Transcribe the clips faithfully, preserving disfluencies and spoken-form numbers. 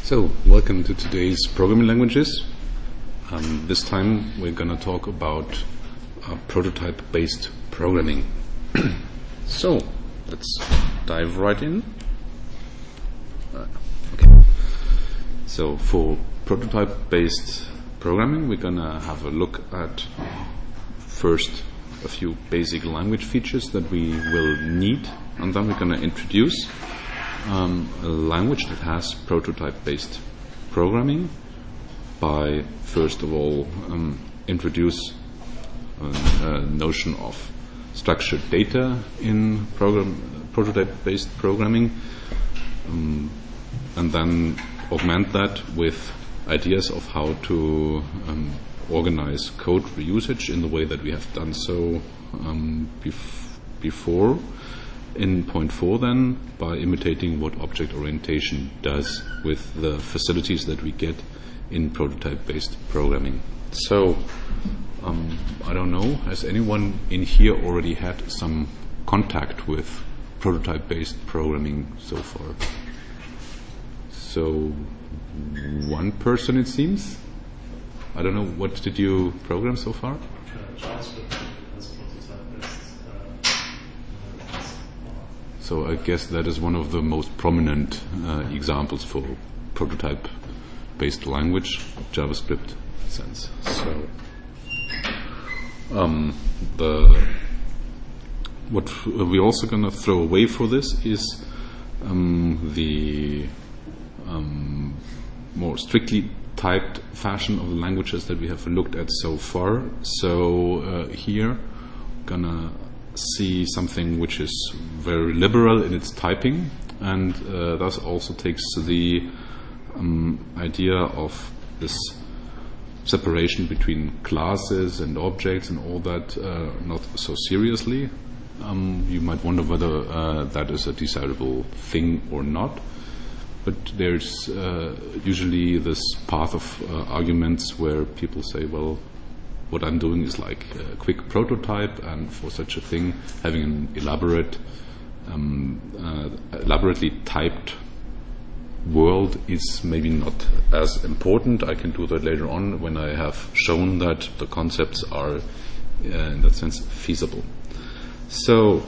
So, welcome to today's programming languages. Um, this time we're going to talk about uh, prototype-based programming. So, let's dive right in. Uh, okay. So, for prototype-based programming, we're going to have a look at first a few basic language features that we will need, and then we're going to introduce Um, a language that has prototype-based programming by, first of all, um, introduce a, a notion of structured data in program, prototype-based programming, um, and then augment that with ideas of how to um, organize code reusage in the way that we have done so um, bef- before. In point four, then, by imitating what object orientation does with the facilities that we get in prototype-based programming. So, um, I don't know, has anyone in here already had some contact with prototype-based programming so far? So, one person, it seems. I don't know, what did you program so far? So I guess that is one of the most prominent uh, examples for prototype-based language, JavaScript sense. So um, the what we're also going to throw away for this is um, the um, more strictly typed fashion of the languages that we have looked at so far. So uh, here, gonna see something which is very liberal in its typing, and uh, thus also takes the um, idea of this separation between classes and objects and all that uh, not so seriously. Um, you might wonder whether uh, that is a desirable thing or not, but there's uh, usually this path of uh, arguments where people say, well, what I'm doing is like a quick prototype, and for such a thing, having an elaborate, um, uh, elaborately typed world is maybe not as important. I can do that later on when I have shown that the concepts are, uh, in that sense, feasible. So,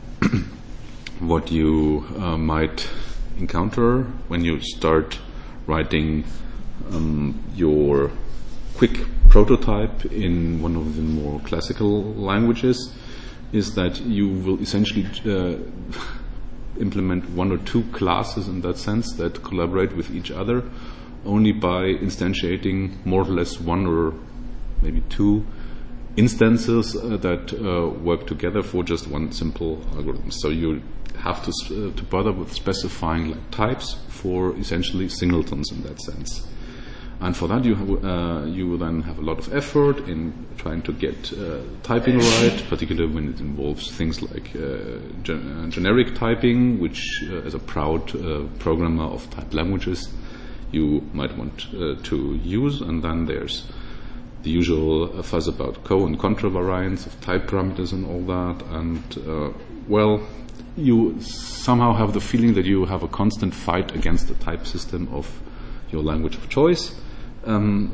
what you uh, might encounter when you start writing um, your quick prototype in one of the more classical languages is that you will essentially uh, implement one or two classes in that sense that collaborate with each other only by instantiating more or less one or maybe two instances uh, that uh, work together for just one simple algorithm. So you have to uh, to bother with specifying like types for essentially singletons in that sense. And for that, you have, uh, you then have a lot of effort in trying to get uh, typing right, particularly when it involves things like uh, gen- uh, generic typing, which, uh, as a proud uh, programmer of typed languages, you might want uh, to use. And then there's the usual uh, fuss about co- and contra variants of type parameters and all that. And, uh, well, you somehow have the feeling that you have a constant fight against the type system of your language of choice, um,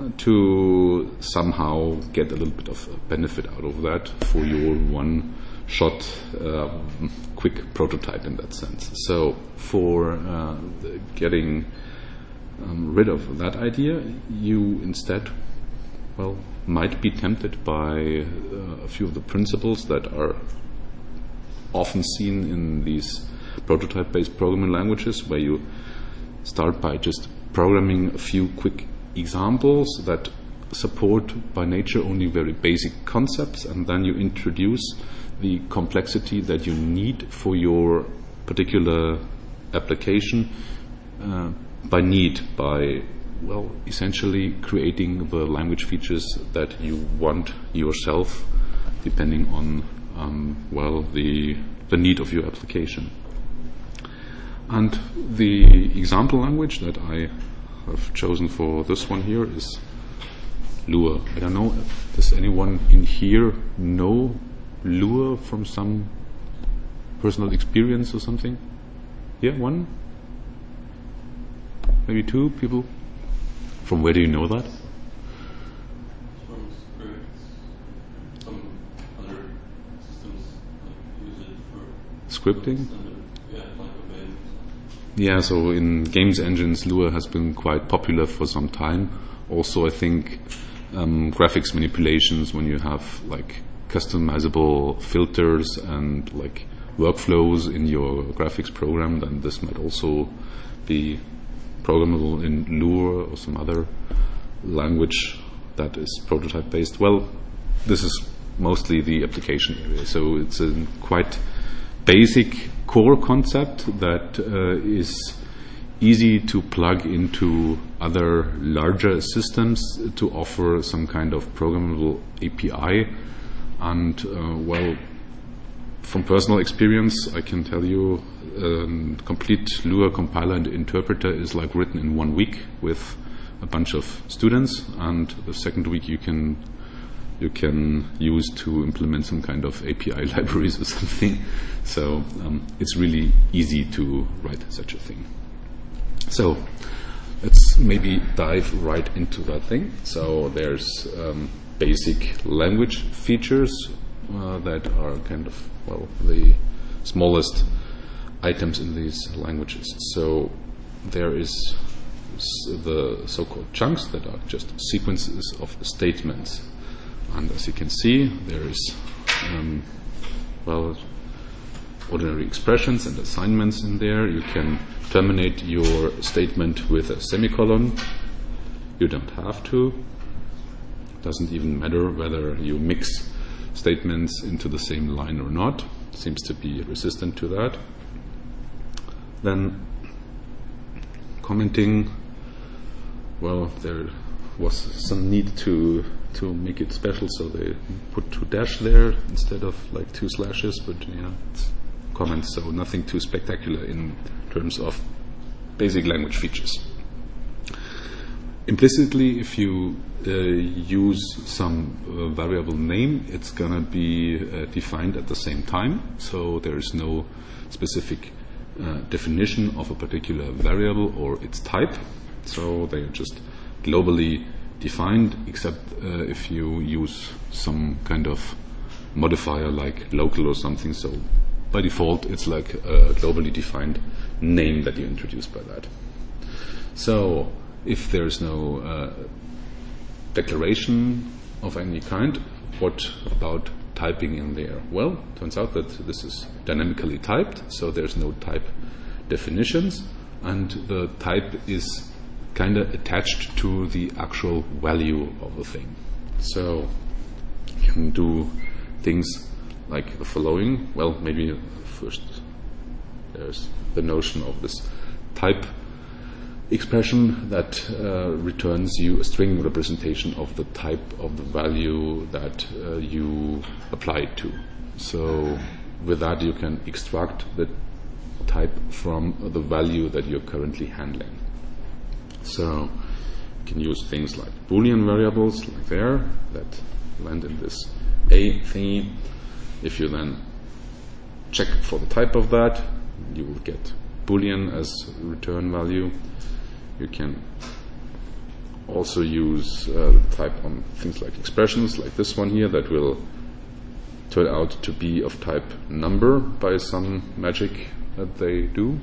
to somehow get a little bit of benefit out of that for your one-shot uh, quick prototype in that sense. So for uh, getting um, rid of that idea, you instead, well, might be tempted by uh, a few of the principles that are often seen in these prototype-based programming languages, where you start by just programming a few quick examples that support by nature only very basic concepts, and then you introduce the complexity that you need for your particular application uh, by need, by, well, essentially creating the language features that you want yourself, depending on, um, well, the, the need of your application. And the example language that I have chosen for this one here is Lua. I don't know, does anyone in here know Lua from some personal experience or something? Yeah, one? maybe two people. From where do you know that? From scripts. Some other systems like, use it for Scripting? standard, yeah, like a base. Yeah, so in games engines, Lua has been quite popular for some time. Also, I think um, graphics manipulations, when you have like customizable filters and like workflows in your graphics program, then this might also be programmable in Lua or some other language that is prototype based. Well, this is mostly the application area, so it's a quite basic core concept that uh, is easy to plug into other larger systems to offer some kind of programmable A P I. And uh, well, from personal experience, I can tell you a complete Lua compiler and interpreter is like written in one week with a bunch of students, and the second week you can you can use to implement some kind of A P I libraries or something. So um, it's really easy to write such a thing. So let's maybe dive right into that thing. So there's um, basic language features uh, that are kind of, well, the smallest items in these languages. So there is the so-called chunks that are just sequences of statements. And as you can see, there is, um, well, ordinary expressions and assignments in there. You can terminate your statement with a semicolon. You don't have to. It doesn't even matter whether you mix statements into the same line or not. It seems to be resistant to that. Then commenting, well, there was some need to to make it special, so they put two dash there instead of like two slashes, but yeah, it's comments, so nothing too spectacular in terms of basic language features. Implicitly, if you uh, use some uh, variable name, it's gonna be uh, defined at the same time, so there is no specific uh, definition of a particular variable or its type, so they are just globally defined, except uh, if you use some kind of modifier like local or something. So by default, it's like a globally defined name that you introduce by that. So if there's no uh, declaration of any kind, what about typing in there? Well, turns out that this is dynamically typed, so there's no type definitions, and the type is kind of attached to the actual value of the thing. So you can do things like the following. Well, maybe first there's the notion of this type expression that uh, returns you a string representation of the type of the value that uh, you apply it to. So with that you can extract the type from the value that you're currently handling. So you can use things like Boolean variables, like there, that land in this A thingy. If you then check for the type of that, you will get Boolean as return value. You can also use uh, the type on things like expressions, like this one here, that will turn out to be of type number by some magic that they do.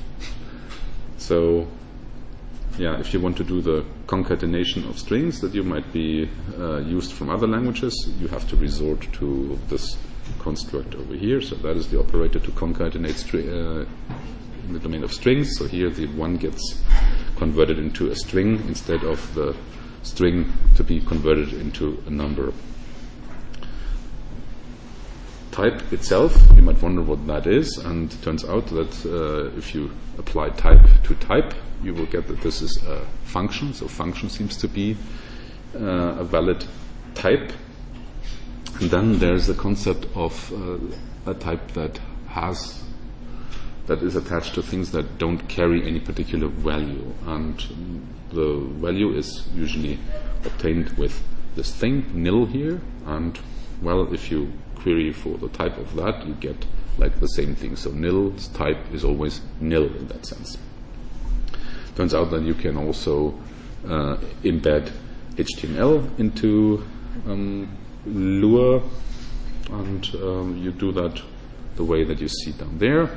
So yeah, if you want to do the concatenation of strings that you might be uh, used from other languages, you have to resort to this construct over here. So that is the operator to concatenate stri- uh, in the domain of strings. So here the one gets converted into a string instead of the string to be converted into a number. Type itself, you might wonder what that is, and it turns out that uh, if you apply type to type, you will get that this is a function. So function seems to be uh, a valid type. And then there's the concept of uh, a type that has that is attached to things that don't carry any particular value, and the value is usually obtained with this thing nil here. And well, if you query for the type of that, you get like the same thing. So nil's type is always nil in that sense. turns out that you can also uh, embed H T M L into um, Lua, and um, you do that the way that you see down there.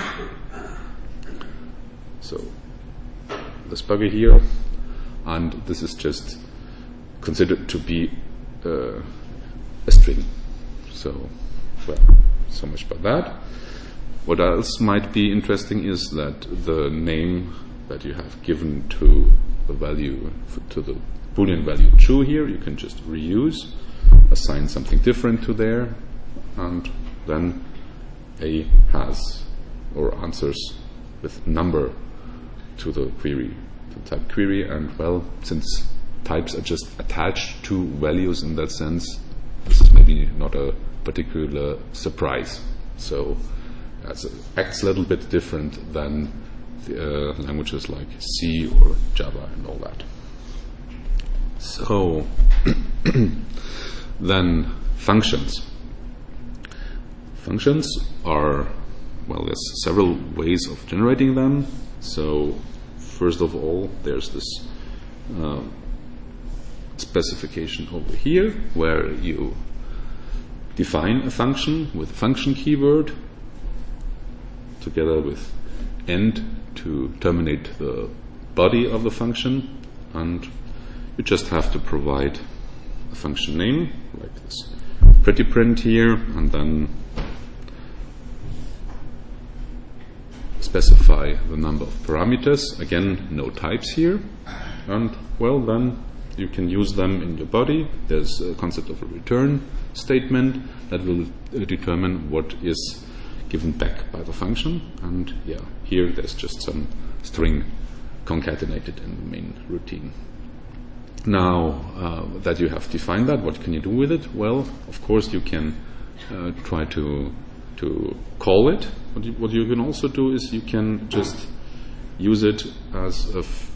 So this buggy here, and this is just considered to be uh, a string. So, well, so much about that. What else might be interesting is that the name that you have given to the value, to the Boolean value true here, you can just reuse, assign something different to there, and then A has or answers with number to the query, to the type query. And well, since types are just attached to values in that sense, this is maybe not a particular surprise. So it acts a little bit different than the, uh, languages like C or Java and all that. So then functions. Functions are, well, there's several ways of generating them. So first of all, there's this uh, specification over here where you define a function with a function keyword together with end to terminate the body of the function, and you just have to provide a function name like this pretty print here, and then specify the number of parameters. Again, no types here, and well, then you can use them in your body. There's a concept of a return statement that will uh, determine what is given back by the function, and yeah, here there's just some string concatenated in the main routine. Now uh, that you have defined that, what can you do with it? Well, of course you can uh, try to to call it. What you, what you can also do is you can just use it as a f-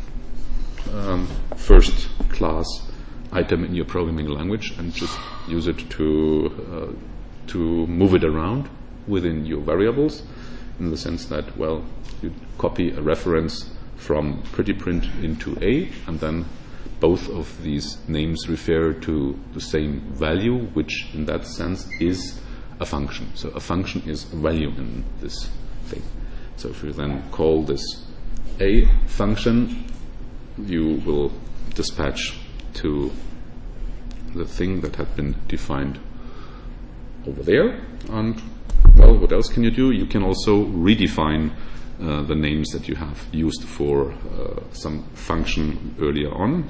um, first class item in your programming language and just use it to uh, to move it around within your variables, in the sense that, well, you copy a reference from prettyprint into A, and then both of these names refer to the same value, which in that sense is a function. So a function is a value in this thing. So if you then call this A function, you will dispatch to the thing that had been defined over there. And well, what else can you do? You can also redefine uh, the names that you have used for uh, some function earlier on.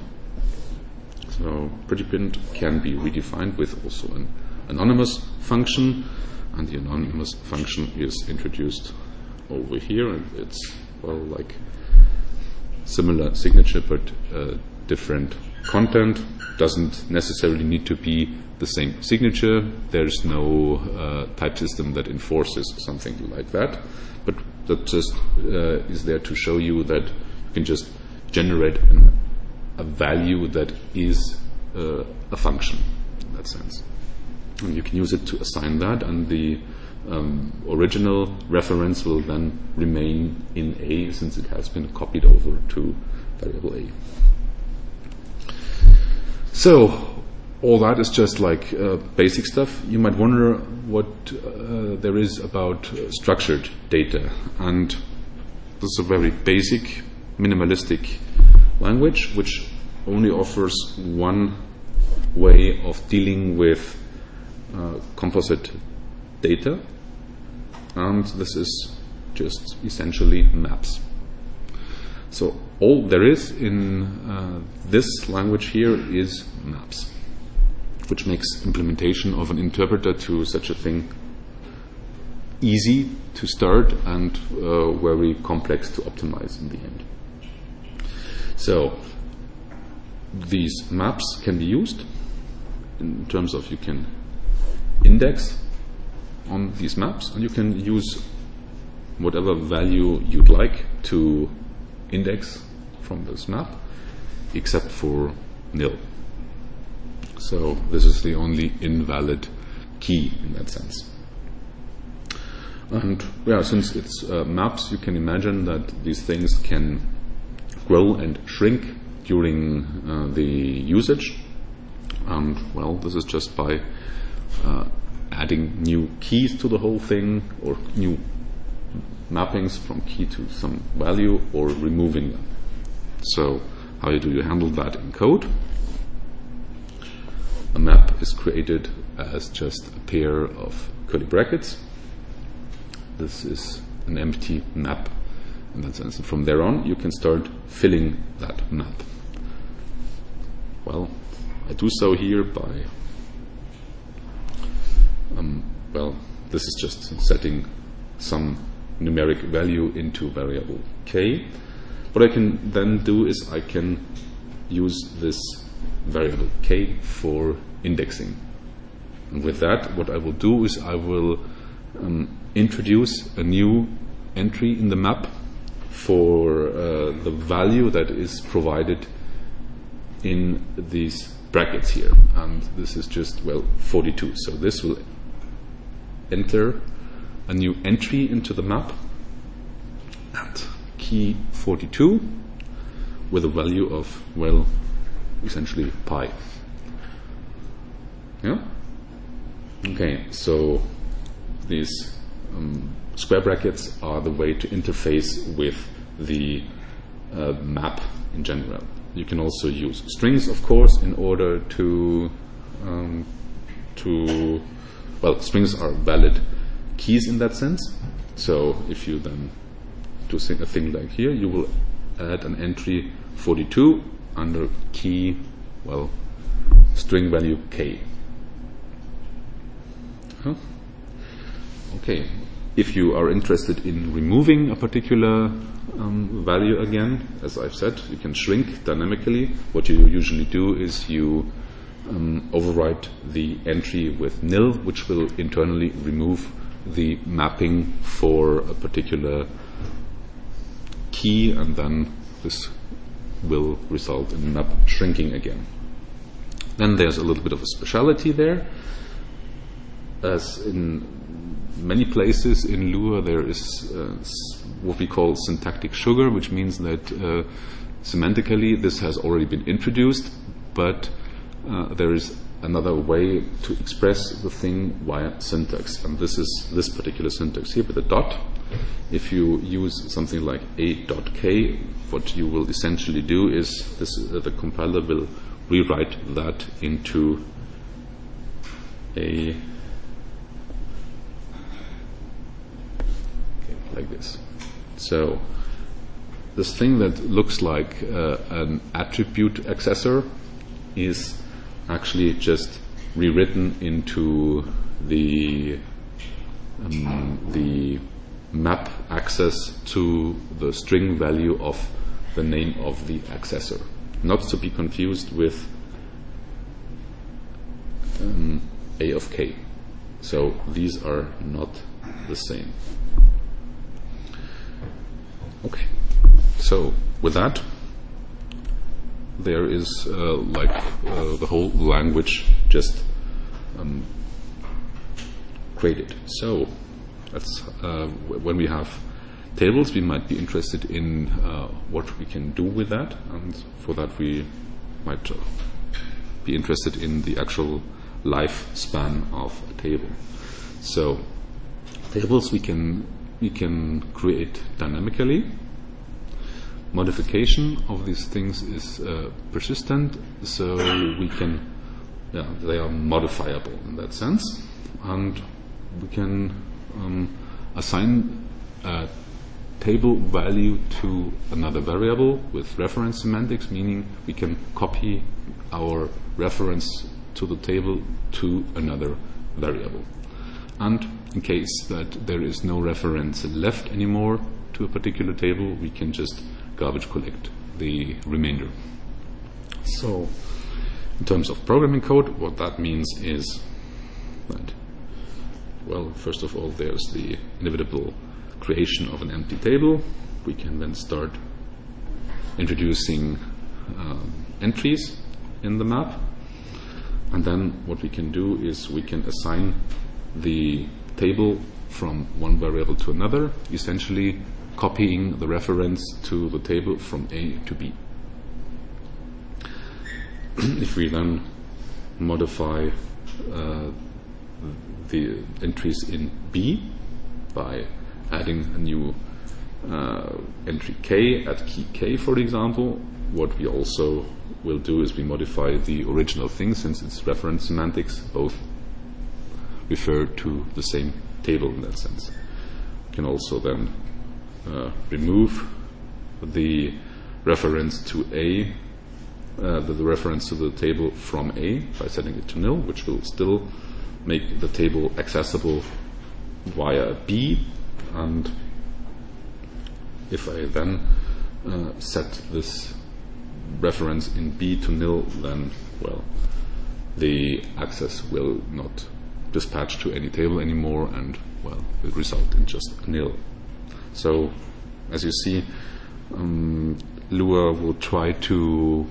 So prettyprint can be redefined with also an anonymous function, and the anonymous function is introduced over here, and it's, well, like similar signature but uh, different content. Doesn't necessarily need to be the same signature. There's no uh, type system that enforces something like that, but that just uh, is there to show you that you can just generate an, a value that is uh, a function in that sense. And you can use it to assign that, and the um, original reference will then remain in A, since it has been copied over to variable A. So all that is just like uh, basic stuff. You might wonder what uh, there is about uh, structured data, and this is a very basic, minimalistic language which only offers one way of dealing with uh, composite data, and this is just essentially maps. So all there is in uh, this language here is maps, which makes implementation of an interpreter to such a thing easy to start and uh, very complex to optimize in the end. So these maps can be used in terms of you can index on these maps, and you can use whatever value you'd like to index from this map, except for nil. So this is the only invalid key in that sense. And yeah, since it's uh, maps, you can imagine that these things can grow and shrink during uh, the usage. And well, this is just by uh, adding new keys to the whole thing, or new mappings from key to some value, or removing them. So how do you handle that in code? A map is created as just a pair of curly brackets. This is an empty map in that sense. And from there on, you can start filling that map. Well, I do so here by, um, well, this is just setting some numeric value into variable k. What I can then do is I can use this variable k for indexing. And with that, what I will do is I will um, introduce a new entry in the map for uh, the value that is provided in these brackets here. And this is just, well, forty-two. So this will enter a new entry into the map at key forty-two with a value of, well, essentially pi. Yeah? Okay, so these um, square brackets are the way to interface with the uh, map in general. You can also use strings, of course, in order to um, to well, strings are valid keys in that sense. So if you then do a thing like here, you will add an entry forty-two under key, well, string value k. Huh? Okay. If you are interested in removing a particular um, value again, as I've said, you can shrink dynamically. What you usually do is you um, overwrite the entry with nil, which will internally remove the mapping for a particular key, and then this will result in map shrinking again. Then there's a little bit of a speciality there. As in many places in Lua, there is uh, what we call syntactic sugar, which means that uh, semantically this has already been introduced, but uh, there is another way to express the thing via syntax, and this is this particular syntax here with a dot. If you use something like a dot k, what you will essentially do is this, uh, the compiler will rewrite that into a like this. So this thing that looks like uh, an attribute accessor is actually just rewritten into the um, the map access to the string value of the name of the accessor, not to be confused with um, a of k. So these are not the same. Okay, so with that, there is uh, like uh, the whole language just um, created. So that's uh, w- when we have tables, we might be interested in uh, what we can do with that, and for that we might uh, be interested in the actual lifespan of a table. So tables we can we can create dynamically. Modification of these things is uh, persistent, so we can, yeah, they are modifiable in that sense, and we can um, assign a table value to another variable with reference semantics, meaning we can copy our reference to the table to another variable. And in case that there is no reference left anymore to a particular table, we can just garbage collect the remainder. So in terms of programming code, what that means is that, well, first of all, there's the inevitable creation of an empty table. We can then start introducing um, entries in the map, and then what we can do is we can assign the table from one variable to another, essentially copying the reference to the table from A to B. If we then modify uh, the entries in B by adding a new uh, entry K at key K, for example, what we also will do is we modify the original thing, since it's reference semantics, both refer to the same table in that sense. We can also then uh, remove the reference to A, uh, the, the reference to the table from A by setting it to nil, which will still make the table accessible via B. And if I then uh, set this reference in B to nil, then, well, the access will not dispatch to any table anymore, and, well, will result in just a nil. So, as you see, um, Lua will try to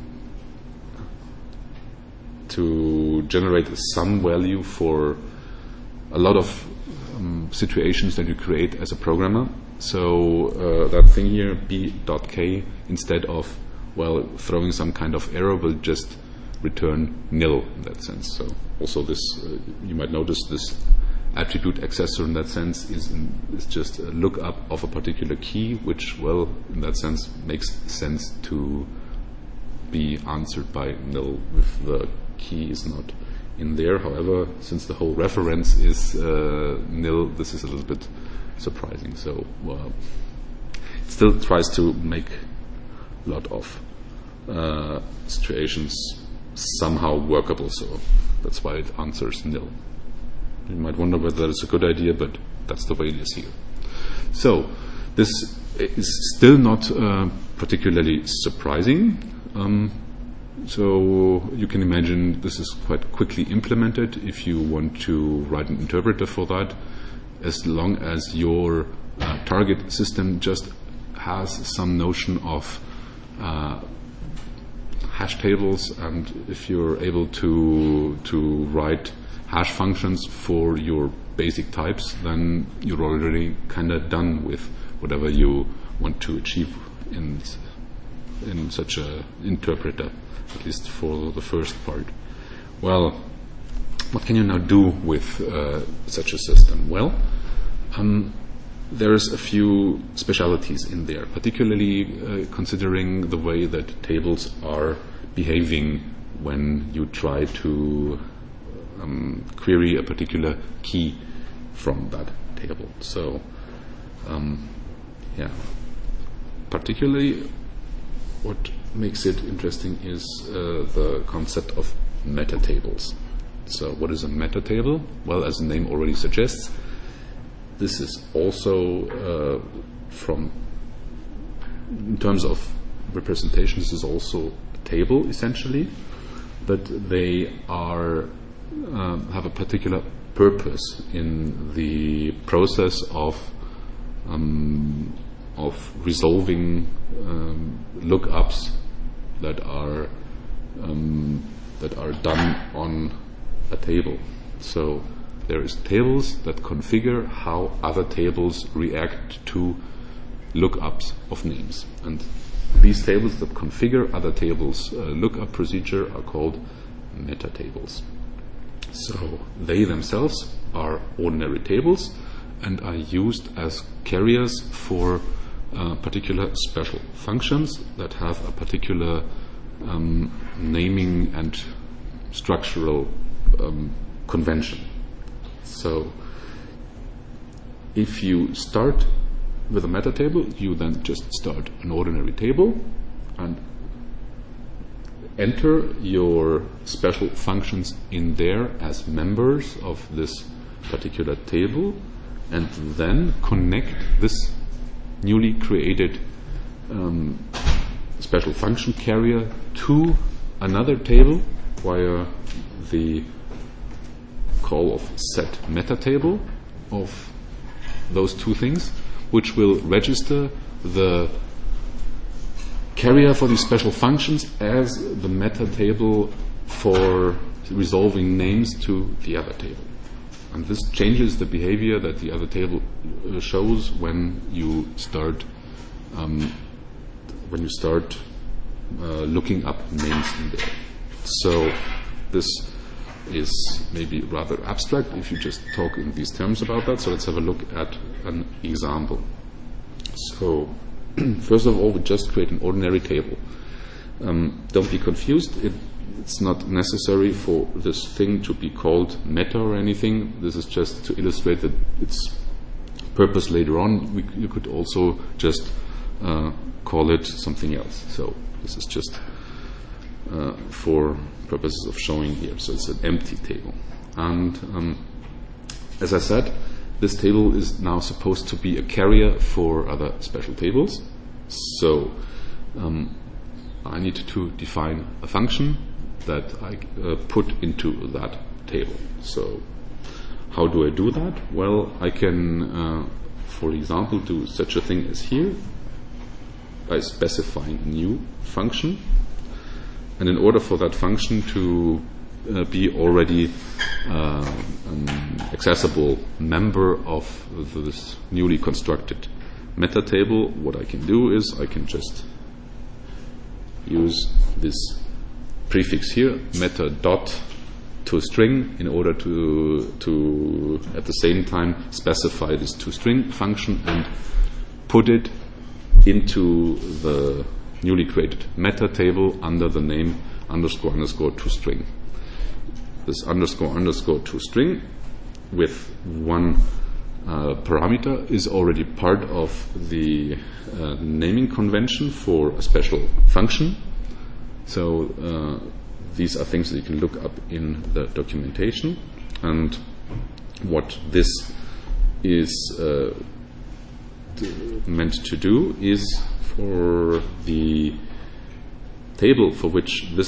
to generate some value for a lot of um, situations that you create as a programmer. So uh, that thing here, b.k, instead of, well, throwing some kind of error, will just return nil in that sense. So also this, uh, you might notice this attribute accessor in that sense is, in, is just a lookup of a particular key, which, well, in that sense makes sense to be answered by nil if the key is not in there. However, since the whole reference is uh, nil, this is a little bit surprising. So well, it still tries to make a lot of uh, situations somehow workable, so that's why it answers nil. You might wonder whether that is a good idea, but that's the way it is here. So this is still not uh, particularly surprising. Um, so you can imagine this is quite quickly implemented if you want to write an interpreter for that, as long as your uh, target system just has some notion of uh, hash tables, and if you're able to to write hash functions for your basic types, then you're already kind of done with whatever you want to achieve in in such a interpreter, at least for the first part. Well, what can you now do with uh, such a system? Well, um, there's a few specialities in there, particularly uh, considering the way that tables are behaving when you try to um, query a particular key from that table. So, um, yeah, particularly what makes it interesting is uh, the concept of meta tables. So what is a meta table? Well, as the name already suggests, this is also uh, from, in terms of representation, this is also a table essentially, but they are um, have a particular purpose in the process of um, of resolving um, lookups that are um, that are done on a table. So there is tables that configure how other tables react to lookups of names, and these tables that configure other tables' uh, lookup procedure are called meta tables. So they themselves are ordinary tables and are used as carriers for uh, particular special functions that have a particular um, naming and structural um, convention. So if you start with a meta table, you then just start an ordinary table and enter your special functions in there as members of this particular table, and then connect this newly created um, special function carrier to another table via the call of set meta table of those two things, which will register the carrier for these special functions as the meta table for resolving names to the other table. And this changes the behavior that the other table uh, shows when you start um, when you start uh, looking up names in there. So this is maybe rather abstract if you just talk in these terms about that. So let's have a look at an example. So first of all, we just create an ordinary table. Um, don't be confused. It, it's not necessary for this thing to be called meta or anything. This is just to illustrate that its purpose later on. We, you could also just uh, call it something else. So this is just uh, for purposes of showing here. So it's an empty table. And um, as I said, this table is now supposed to be a carrier for other special tables. So um, I need to define a function that I uh, put into that table. So how do I do that? Well, I can, uh, for example, do such a thing as here by specifying a new function. And in order for that function to uh, be already uh, an accessible member of this newly constructed meta table, what I can do is I can just use this prefix here, meta dot toString, in order to to at the same time specify this toString function and put it into the newly created meta table under the name underscore underscore toString. This underscore underscore toString with one uh, parameter is already part of the uh, naming convention for a special function. So uh, these are things that you can look up in the documentation. And what this is uh, t- meant to do is for the table for which this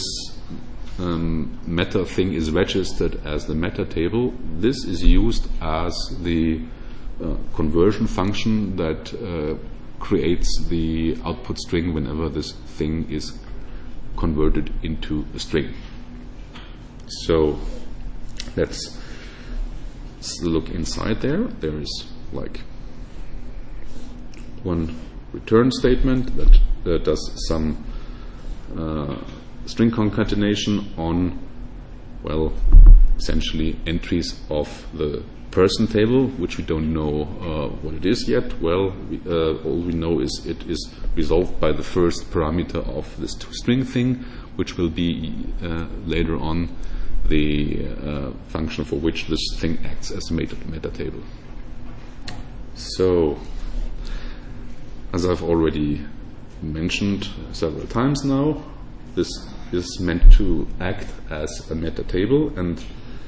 um, meta thing is registered as the meta table, this is used as the uh, conversion function that uh, creates the output string whenever this thing is converted into a string. So let's look inside there. There is like one return statement that uh, does some uh, string concatenation on, well, essentially entries of the person table, which we don't know uh, what it is yet. Well, we, uh, all we know is it is resolved by the first parameter of this toString thing, which will be uh, later on the uh, function for which this thing acts as a meta, meta table. So, as I've already mentioned several times now, this is meant to act as a meta table, and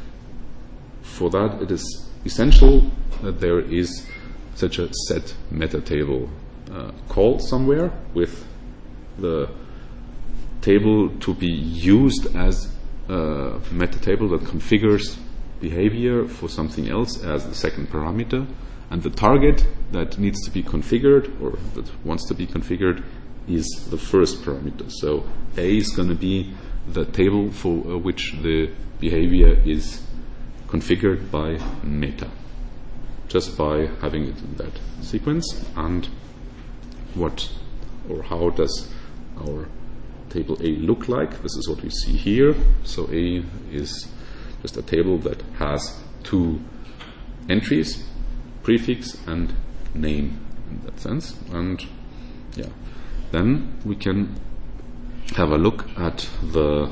for that it is essential that there is such a set meta table uh, call somewhere with the table to be used as a meta table that configures behavior for something else as the second parameter, and the target that needs to be configured or that wants to be configured is the first parameter. So A is going to be the table for uh, which the behavior is configured by meta, just by having it in that sequence. And what or how does our table A look like? This is what we see here. So A is just a table that has two entries, prefix and name in that sense. And yeah, then we can have a look at the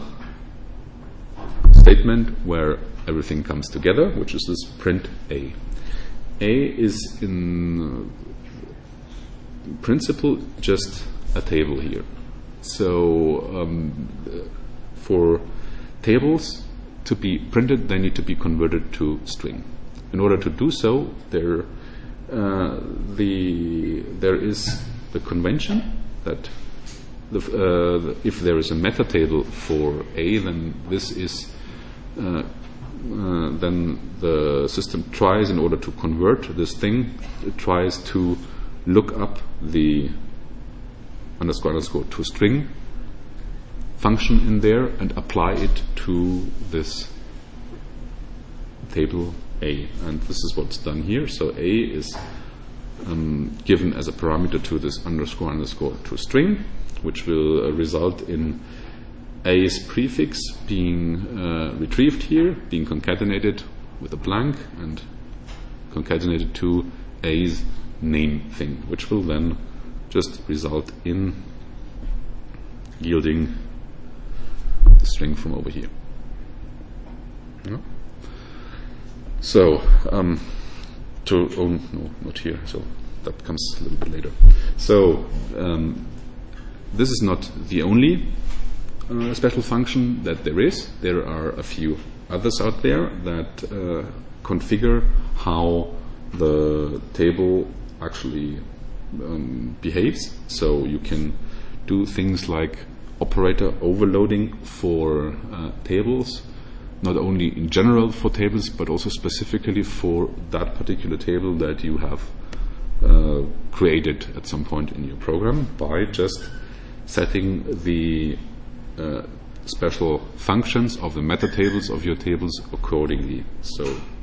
statement where everything comes together, which is this print A. A is in principle just a table here. So um, for tables to be printed, they need to be converted to string. In order to do so, there uh, the there is the convention that the, uh, the, if there is a meta table for A, then this is uh, uh, then the system tries, in order to convert this thing, it tries to look up the underscore underscore toString function in there and apply it to this table A. And this is what's done here. So A is um, given as a parameter to this underscore underscore to string, which will uh, result in A's prefix being uh, retrieved here, being concatenated with a blank and concatenated to A's name thing, which will then just result in yielding the string from over here. Yeah. So, um, to, oh, no, not here, so that comes a little bit later. So, um, this is not the only uh, special function that there is. There are a few others out there that uh, configure how the table actually um, behaves. So you can do things like operator overloading for uh, tables, not only in general for tables, but also specifically for that particular table that you have uh, created at some point in your program by just setting the uh, special functions of the meta tables of your tables accordingly. So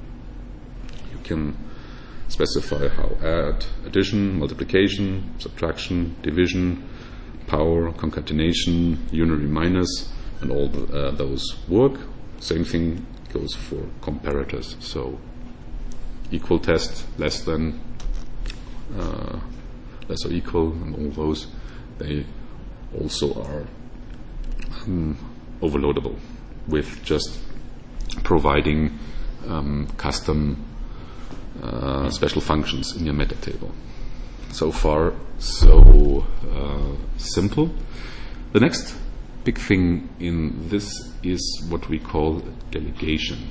you can specify how add, addition, multiplication, subtraction, division, power, concatenation, unary minus, and all the, uh, those work. Same thing goes for comparators. So equal test, less than, uh, less or equal, and all those, they also are um, overloadable with just providing um, custom uh, special functions in your meta table. So far, so uh, simple. The next big thing in this is what we call delegation.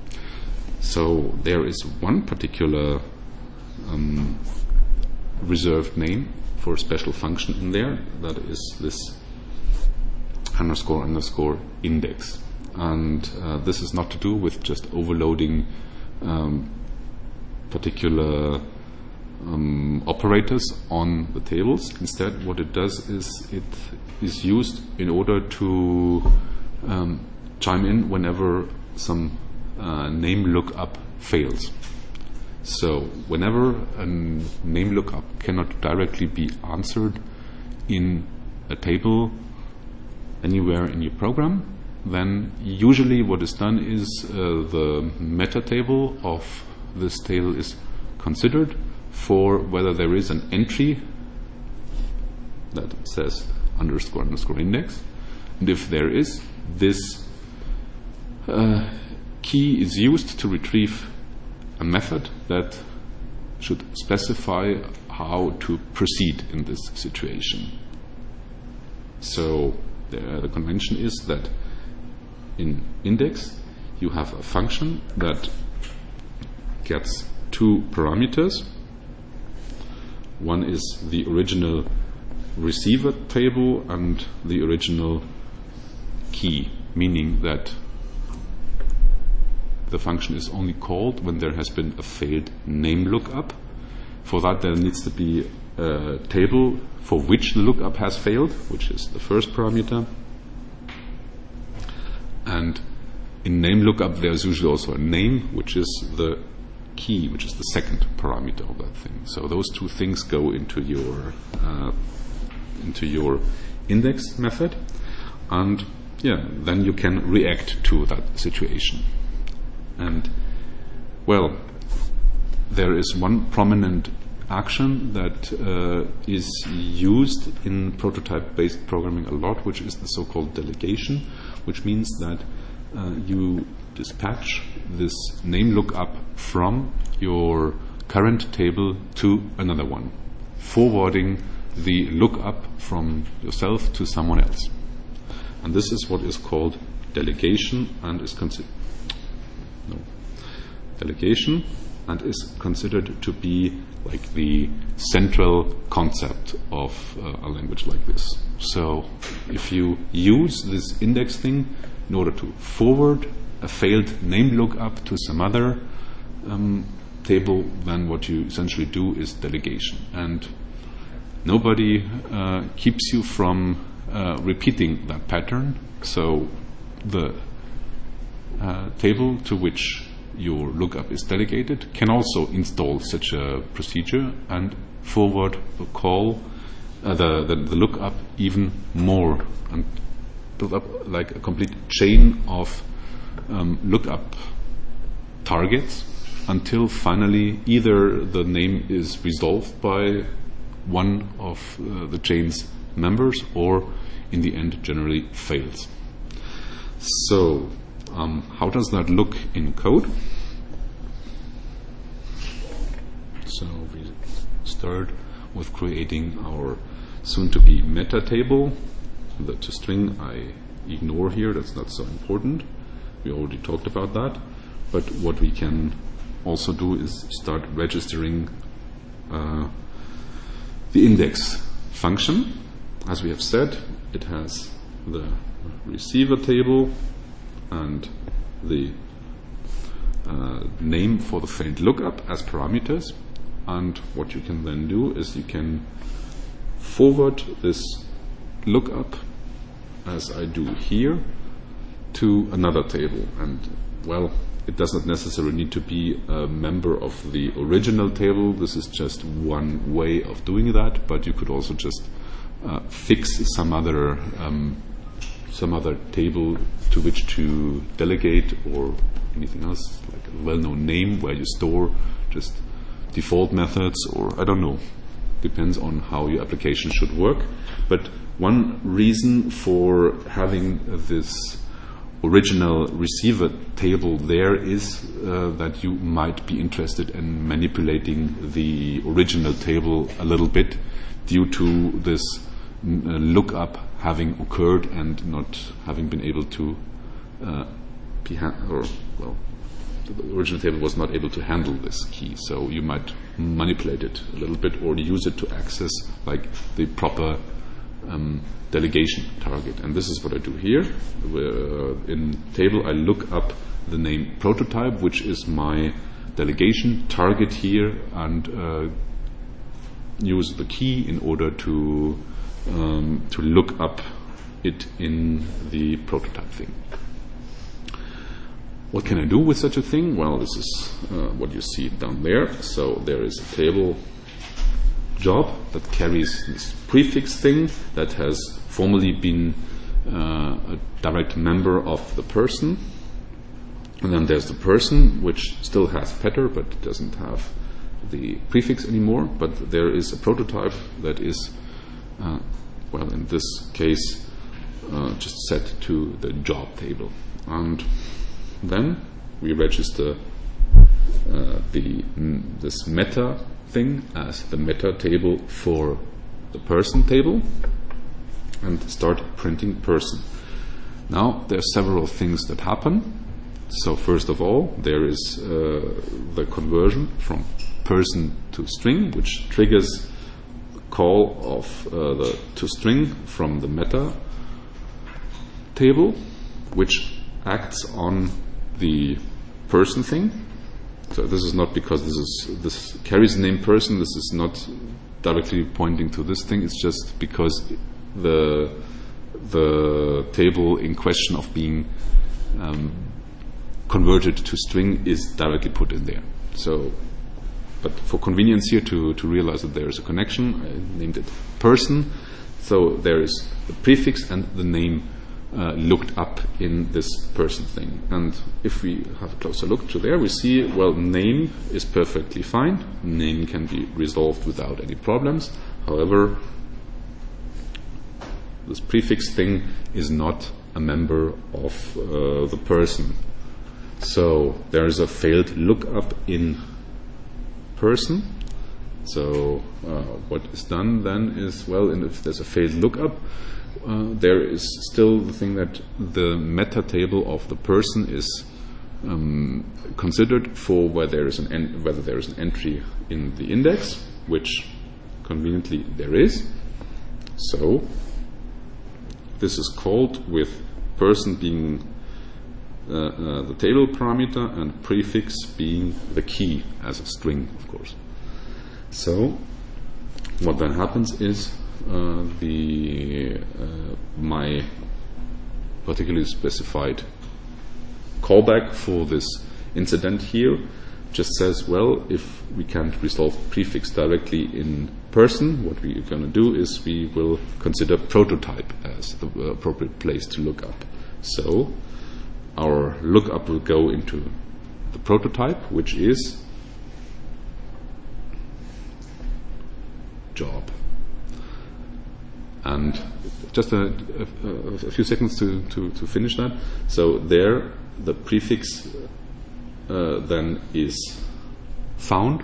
So there is one particular um, reserved name for a special function in there, that is this underscore underscore index. And uh, this is not to do with just overloading um, particular um, operators on the tables. Instead, what it does is it is used in order to um, chime in whenever some uh, name lookup fails. So whenever a name lookup cannot directly be answered in a table anywhere in your program, then usually what is done is uh, the meta table of this table is considered for whether there is an entry that says underscore underscore index, and if there is, this uh, key is used to retrieve a method that should specify how to proceed in this situation. So the, the convention is that in index you have a function that gets two parameters. One is the original receiver table and the original key, meaning that the function is only called when there has been a failed name lookup. For that, there needs to be a table for which the lookup has failed, which is the first parameter. And in name lookup, there's usually also a name, which is the key, which is the second parameter of that thing. So those two things go into your uh, into your index method, and yeah, then you can react to that situation. And well, there is one prominent action that uh, is used in prototype-based programming a lot, which is the so-called delegation, which means that uh, you dispatch this name lookup from your current table to another one, forwarding the lookup from yourself to someone else. And this is what is called delegation and is considered no delegation and is considered to be like the central concept of uh, a language like this. So if you use this index thing in order to forward a failed name lookup to some other um, table, then what you essentially do is delegation. And nobody uh, keeps you from uh, repeating that pattern. So the uh, table to which your lookup is delegated can also install such a procedure and forward the call, uh, the, the, the lookup even more, and build up like a complete chain of um, lookup targets until finally either the name is resolved by one of uh, the chain's members or in the end generally fails. So um, how does that look in code? So we start with creating our soon-to-be meta table. The toString I ignore here, that's not so important. We already talked about that. But what we can also do is start registering uh, the index function. As we have said, it has the receiver table and the uh, name for the failed lookup as parameters. And what you can then do is you can forward this lookup, as I do here, to another table. And, well, it does not necessarily need to be a member of the original table. This is just one way of doing that, but you could also just uh, fix some other um, some other table to which to delegate, or anything else, like a well-known name where you store just default methods, or I don't know. Depends on how your application should work. But one reason for having this original receiver table there is uh, that you might be interested in manipulating the original table a little bit due to this uh, lookup having occurred and not having been able to uh, be ha- or well the original table was not able to handle this key, so you might manipulate it a little bit or use it to access like the proper um, delegation target. And this is what I do here. Where, uh, in table I look up the name prototype, which is my delegation target here, and uh, use the key in order to um, to look up it in the prototype thing. What can I do with such a thing? Well, this is uh, what you see down there. So there is a table job that carries this prefix thing that has formerly been uh, a direct member of the person. And then there's the person, which still has Petter, but doesn't have the prefix anymore. But there is a prototype that is, uh, well, in this case, uh, just set to the job table. And then we register uh, the mm, this meta thing as the meta table for the person table and start printing person. Now there are several things that happen. So first of all, there is uh, the conversion from person to string, which triggers call of uh, the to string from the meta table, which acts on the person thing. So this is not because this is this carries the name person. This is not directly pointing to this thing. It's just because the the table in question of being um, converted to string is directly put in there. So, but for convenience here to to realize that there is a connection, I named it person. So there is the prefix and the name Uh, looked up in this person thing. And if we have a closer look to there, we see, well, name is perfectly fine. Name can be resolved without any problems. However, this prefix thing is not a member of uh, the person. So there is a failed lookup in person. So uh, what is done then is, well, and if there's a failed lookup, Uh, there is still the thing that the meta table of the person is um, considered for where there is an en- whether there is an entry in the index, which conveniently there is. So this is called with person being uh, uh, the table parameter and prefix being the key as a string, of course. So what then happens is Uh, the uh, my particularly specified callback for this incident here just says, well, if we can't resolve prefix directly in person, what we're going to do is we will consider prototype as the appropriate place to look up. So our lookup will go into the prototype, which is job. And just a, a, a few seconds to, to, to finish that. So there, the prefix uh, then is found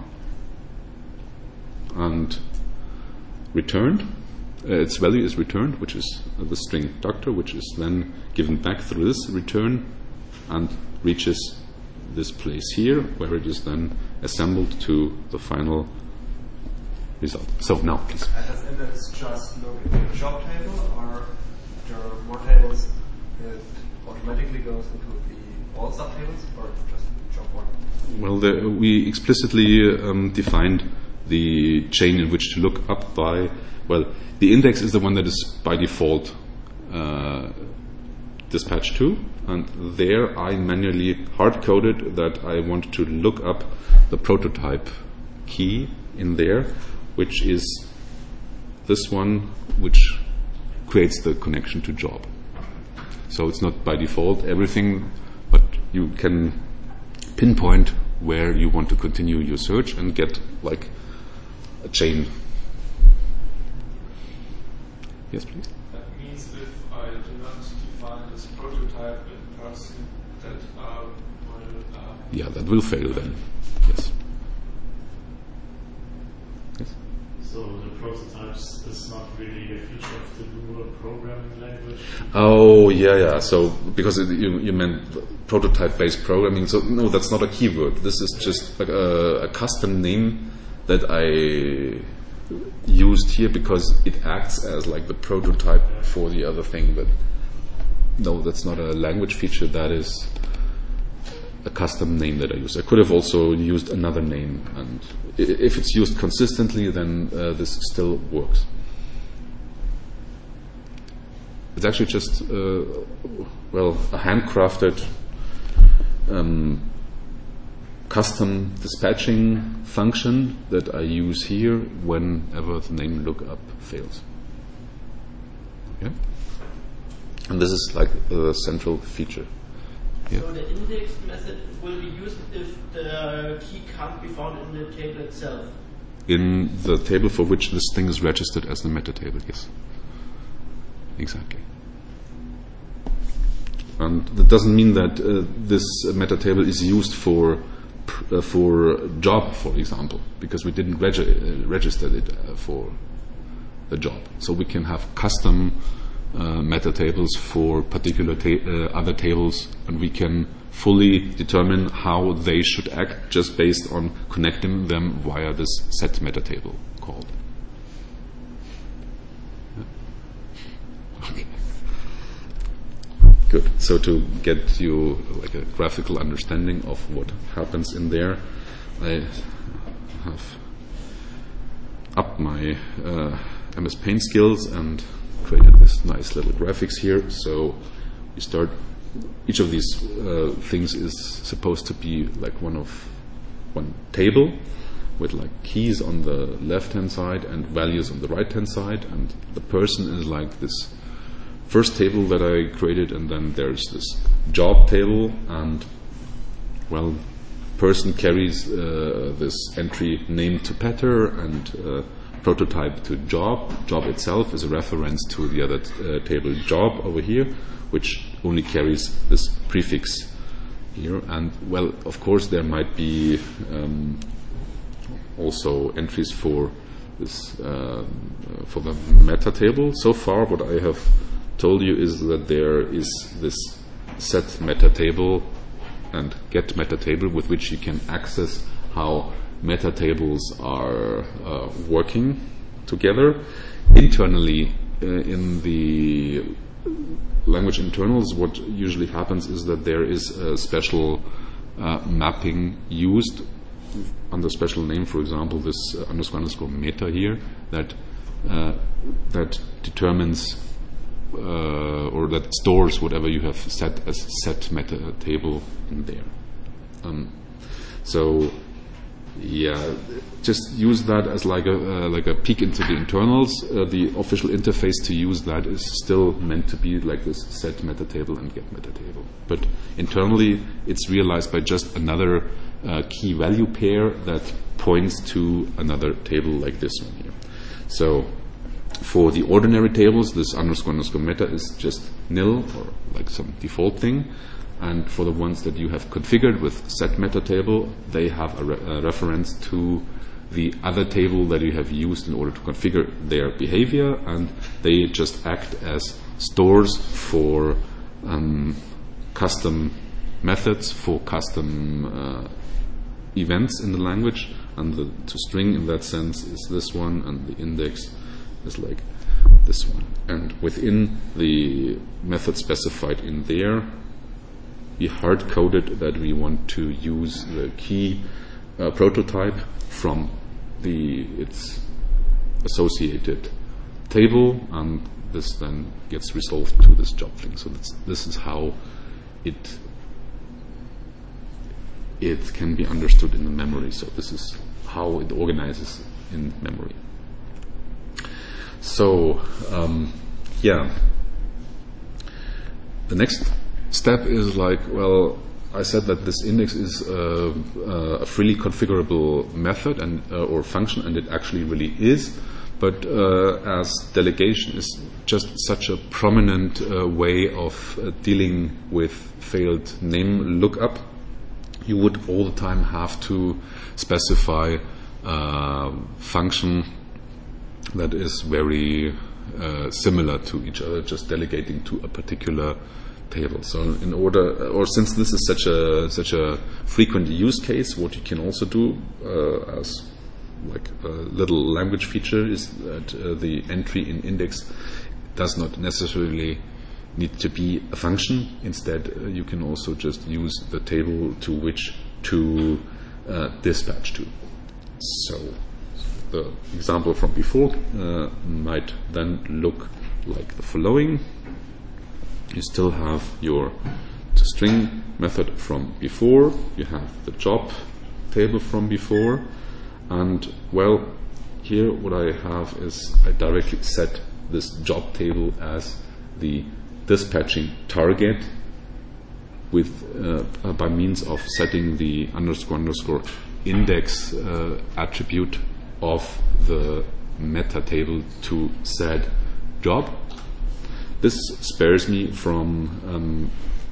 and returned. Uh, its value is returned, which is uh, the string doctor, which is then given back through this return and reaches this place here, where it is then assembled to the final result. So now, please. And does index just look at the job table, or there are more tables that automatically goes into the all subtables, or just job one? Well, the, we explicitly um, defined the chain in which to look up by. Well, the index is the one that is by default uh, dispatched to, and there I manually hard-coded that I want to look up the prototype key in there, which is this one, which creates the connection to job. So it's not by default everything, but you can pinpoint where you want to continue your search and get like a chain. Yes, please. That means if I do not define this prototype in person, that uh, will... Uh, yeah, that will fail then. Yes. Yes. So the prototypes is not really a feature of the Lua programming language? Oh, yeah, yeah. So, because it, you, you meant prototype-based programming. So, no, that's not a keyword. This is just like a, a custom name that I used here because it acts as like the prototype for the other thing. But no, that's not a language feature. That is a custom name that I use. I could have also used another name, and if it's used consistently, then uh, this still works. It's actually just uh, well a handcrafted um, custom dispatching function that I use here whenever the name lookup fails. Yeah, and this is like the central feature. Yeah. So the index method will be used if the key can't be found in the table itself. In the table for which this thing is registered as the meta table, yes. Exactly. And that doesn't mean that uh, this uh, meta table is used for uh, for job, for example, because we didn't regi- uh, register it uh, for the job. So we can have custom Uh, meta tables for particular ta- uh, other tables, and we can fully determine how they should act just based on connecting them via this set meta table called. Yeah. Okay. Good. So to get you like a graphical understanding of what happens in there, I have upped my uh, M S Paint skills and created this nice little graphics here. So we start, each of these uh, things is supposed to be like one of one table with like keys on the left hand side and values on the right hand side, and the person is like this first table that I created, and then there's this job table, and well, person carries uh, this entry name to Petter and uh, prototype to job. Job itself is a reference to the other uh, table job over here, which only carries this prefix here. And well, of course, there might be um, also entries for this uh, for the meta table. So far, what I have told you is that there is this set meta table and get meta table with which you can access how meta tables are uh, working together. Internally, uh, in the language internals, what usually happens is that there is a special uh, mapping used under special name, for example, this uh, underscore underscore meta here, that uh, that determines uh, or that stores whatever you have set as set meta table in there. Um, so yeah, just use that as like a uh, like a peek into the internals. Uh, the official interface to use that is still meant to be like this set meta table and get meta table. But internally, it's realized by just another uh, key value pair that points to another table like this one here. So for the ordinary tables, this underscore underscore meta is just nil or like some default thing. And for the ones that you have configured with set meta table, they have a, re- a reference to the other table that you have used in order to configure their behavior, and they just act as stores for um, custom methods, for custom uh, events in the language. And the to string in that sense is this one, and the index is like this one. And within the method specified in there, we hard-coded that we want to use the key uh, prototype from the its associated table, and this then gets resolved to this job thing. So that's, this is how it it can be understood in the memory. So this is how it organizes in memory. So um, yeah, the next step is like, well, I said that this index is uh, uh, a freely configurable method and uh, or function, and it actually really is. But uh, as delegation is just such a prominent uh, way of uh, dealing with failed name lookup, you would all the time have to specify a function that is very uh, similar to each other, just delegating to a particular table. So in order, or since this is such a such a frequent use case, what you can also do uh, as like a little language feature is that uh, the entry in index does not necessarily need to be a function. Instead, uh, you can also just use the table to which to uh, dispatch to. So the example from before uh, might then look like the following. You still have your string method from before, you have the job table from before, and well, here what I have is I directly set this job table as the dispatching target with uh, by means of setting the underscore underscore index uh, attribute of the meta table to said job. This spares me from um,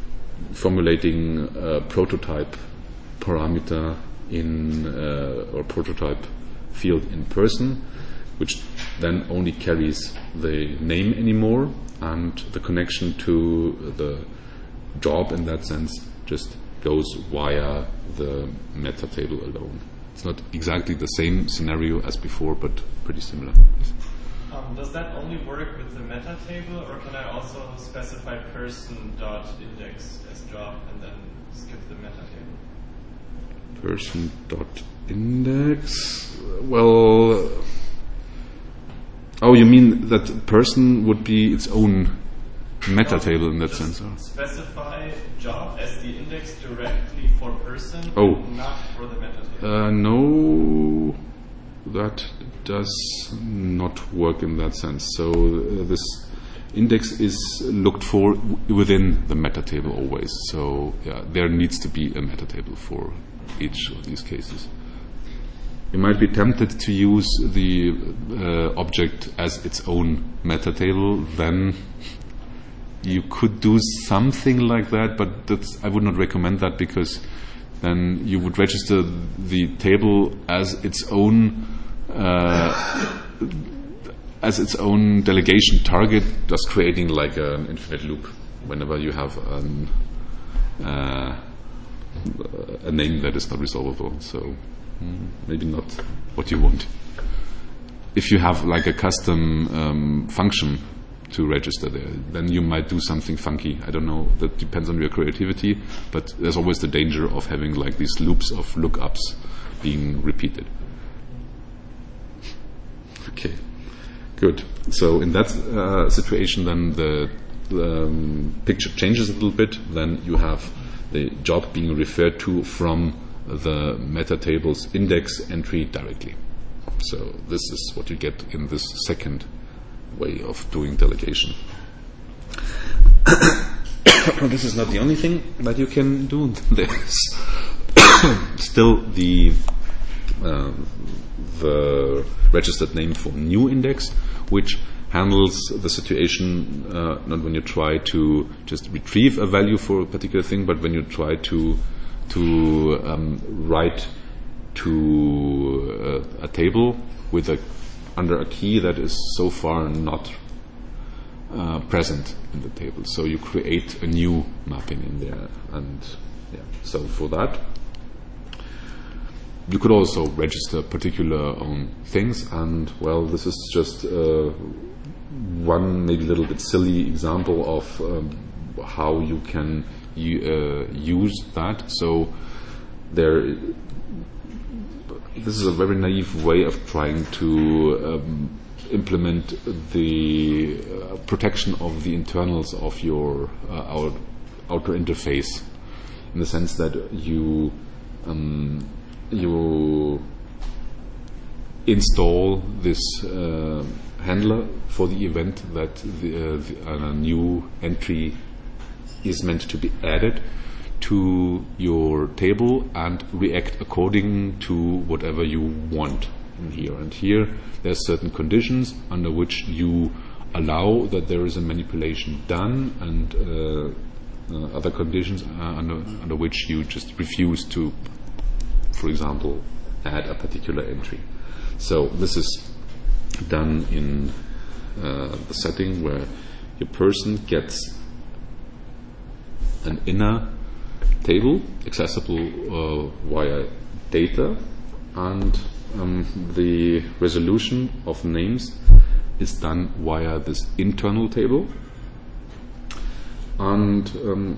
formulating a prototype parameter in uh, or prototype field in person, which then only carries the name anymore, and the connection to the job in that sense just goes via the meta table alone. It's not exactly the same scenario as before, but pretty similar. Um, does that only work with the meta table, or can I also specify person dot index as job and then skip the meta table? Person dot index. Well, oh, you mean that person would be its own meta table in that Just sense? Or? Specify job as the index directly for person, Oh. not for the meta table. Uh, no, that does not work in that sense. So uh, this index is looked for w- within the meta table always. So yeah, there needs to be a meta table for each of these cases. You might be tempted to use the uh, object as its own meta table. Then you could do something like that, but that's, I would not recommend that, because then you would register the table as its own uh, as its own delegation target, thus creating like an infinite loop whenever you have an, uh, a name that is not resolvable. So mm, maybe not what you want. If you have like a custom um, function to register there, then you might do something funky. I don't know, that depends on your creativity, but there's always the danger of having like these loops of lookups being repeated. Okay, good. So in that uh, situation, then the, the um, picture changes a little bit. Then you have the job being referred to from the meta table's index entry directly. So this is what you get in this second way of doing delegation. This is not the only thing that you can do. There's still the uh, the registered name for new index, which handles the situation uh, not when you try to just retrieve a value for a particular thing, but when you try to to um, write to uh, a table with a under a key that is so far not uh, present in the table. So you create a new mapping in there, and yeah. So for that, you could also register particular um, things, and well, this is just uh, one maybe a little bit silly example of um, how you can uh, use that. So there. This is a very naive way of trying to um, implement the uh, protection of the internals of your uh, out, outer interface, in the sense that you um, you install this uh, handler for the event that the, uh, the, uh, a new entry is meant to be added to your table and react according to whatever you want in here. And here there's certain conditions under which you allow that there is a manipulation done, and uh, uh, other conditions uh, under, under which you just refuse to, for example, add a particular entry. So this is done in uh, the setting where your person gets an inner table accessible uh, via data, and um, the resolution of names is done via this internal table. And um,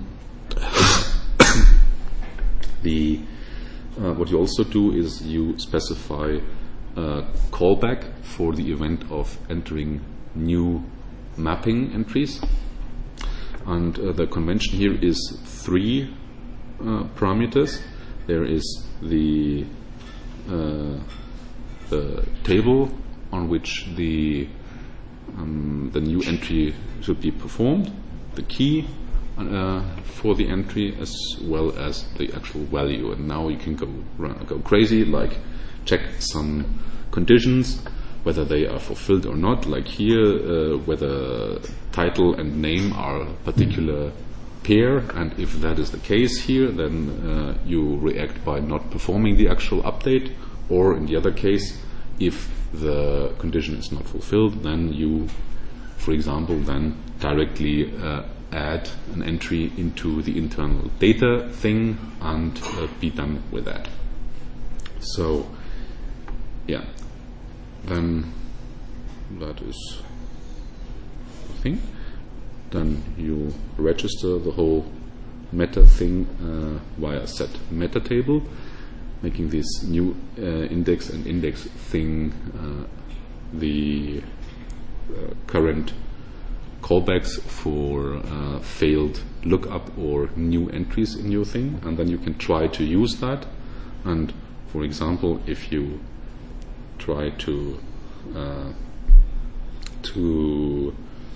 the uh, what you also do is you specify a callback for the event of entering new mapping entries, and uh, the convention here is three Uh, parameters. There is the uh, the table on which the um, the new entry should be performed, the key uh, for the entry, as well as the actual value. And now you can go run, go crazy, like check some conditions, whether they are fulfilled or not. Like here, uh, whether title and name are a particular pair, and if that is the case here, then uh, you react by not performing the actual update, or in the other case, if the condition is not fulfilled, then you, for example, then directly uh, add an entry into the internal data thing and uh, be done with that. So yeah, then that is the thing. Then you register the whole meta thing uh, via set meta table, making this new uh, index and index thing uh, the uh, current callbacks for uh, failed lookup or new entries in your thing, and then you can try to use that. And for example, if you try to uh, to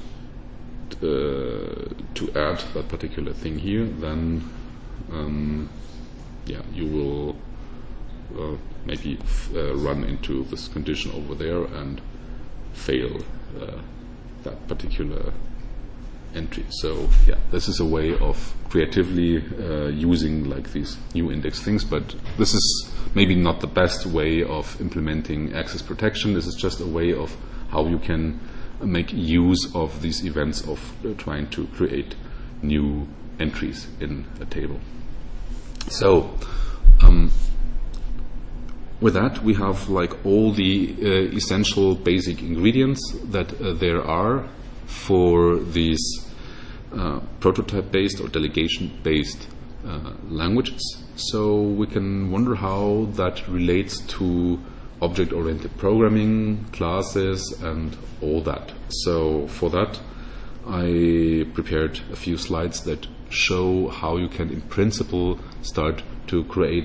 Uh, to add that particular thing here, then um, yeah, you will uh, maybe f- uh, run into this condition over there and fail uh, that particular entry. So yeah, this is a way of creatively uh, using like these new index things, but this is maybe not the best way of implementing access protection. This is just a way of how you can make use of these events of uh, trying to create new entries in a table. So um, with that, we have like all the uh, essential basic ingredients that uh, there are for these uh, prototype-based or delegation-based uh, languages. So we can wonder how that relates to object-oriented programming, classes, and all that. So for that, I prepared a few slides that show how you can, in principle, start to create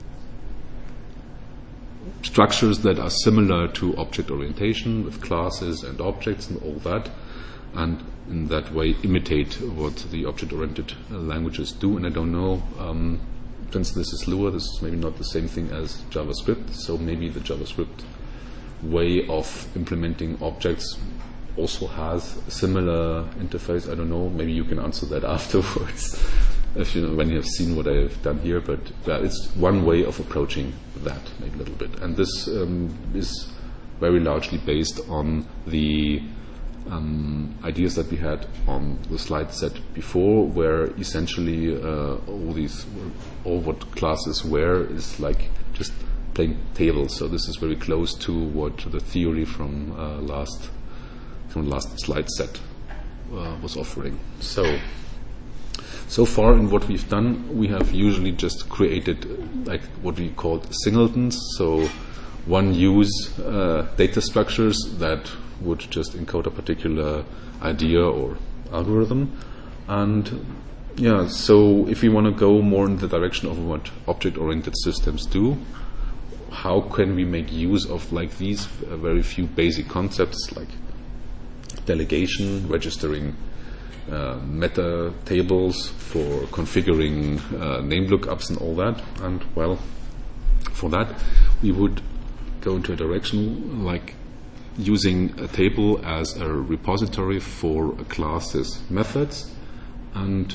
structures that are similar to object orientation with classes and objects and all that, and in that way imitate what the object-oriented uh, languages do. And I don't know, um, since this is Lua, this is maybe not the same thing as JavaScript, so maybe the JavaScript way of implementing objects also has a similar interface. I don't know, maybe you can answer that afterwards if you know, when you have seen what I've done here, but uh, it's one way of approaching that, maybe a little bit. And this um, is very largely based on the um, ideas that we had on the slide set before, where essentially uh, all these, all what classes were is like just plain tables. So this is very close to what the theory from uh, last from last slide set uh, was offering. So. So far in what we've done, we have usually just created like what we called singletons, so one use uh, data structures that would just encode a particular idea or algorithm. And yeah, so if we want to go more in the direction of what object-oriented systems do, how can we make use of like these uh, very few basic concepts like delegation, registering Uh, meta tables for configuring uh, name lookups and all that. And well, for that we would go into a direction like using a table as a repository for a class's methods, and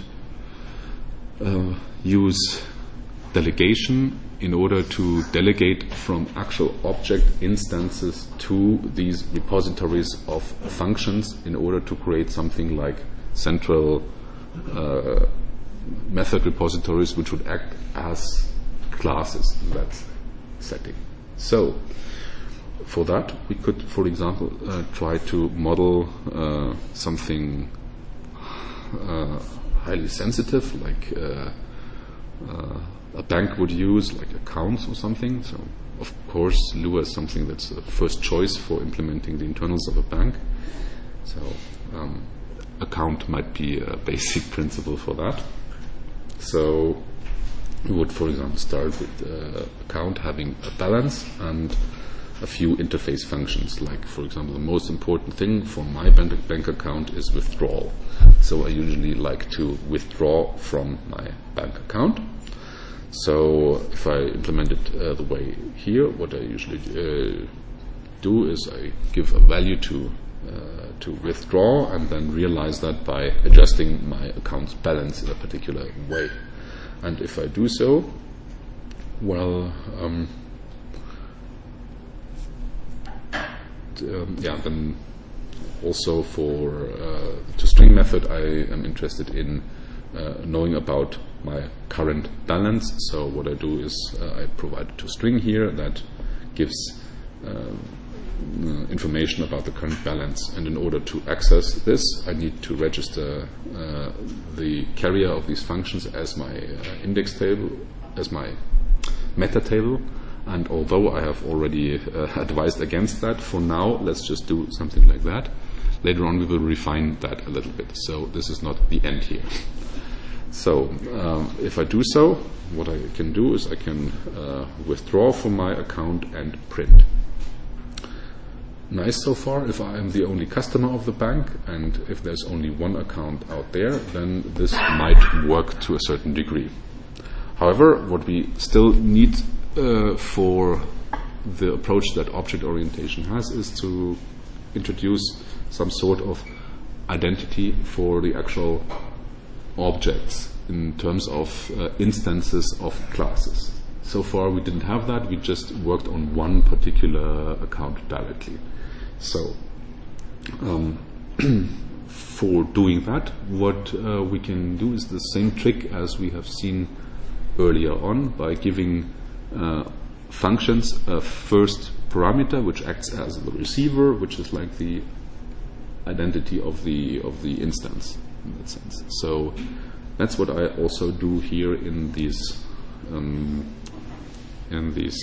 uh, use delegation in order to delegate from actual object instances to these repositories of functions in order to create something like central uh, method repositories which would act as classes in that setting. So for that we could, for example, uh, try to model uh, something uh, highly sensitive like uh, uh, a bank would use, like accounts or something. So of course Lua is something that's the first choice for implementing the internals of a bank. So um, account might be a basic principle for that. So we would, for example, start with uh, account having a balance and a few interface functions. Like, for example, the most important thing for my bank, bank account is withdrawal. So I usually like to withdraw from my bank account. So if I implement it uh, the way here, what I usually uh, do is I give a value to Uh, to withdraw, and then realize that by adjusting my account's balance in a particular way. And if I do so, well, um, um, yeah, then also for uh, the string method, I am interested in uh, knowing about my current balance. So what I do is uh, I provide a string here that gives uh, Uh, information about the current balance, and in order to access this I need to register uh, the carrier of these functions as my uh, index table, as my meta table. And although I have already uh, advised against that, for now let's just do something like that. Later on we will refine that a little bit, so this is not the end here. So um, if I do so, what I can do is I can uh, withdraw from my account and print. Nice so far. If I am the only customer of the bank and if there's only one account out there, then this might work to a certain degree. However, what we still need uh, for the approach that object orientation has is to introduce some sort of identity for the actual objects in terms of uh, instances of classes. So far we didn't have that, we just worked on one particular account directly. So um, for doing that, what uh, we can do is the same trick as we have seen earlier on, by giving uh, functions a first parameter which acts as the receiver, which is like the identity of the of the instance in that sense. So that's what I also do here in these um, in these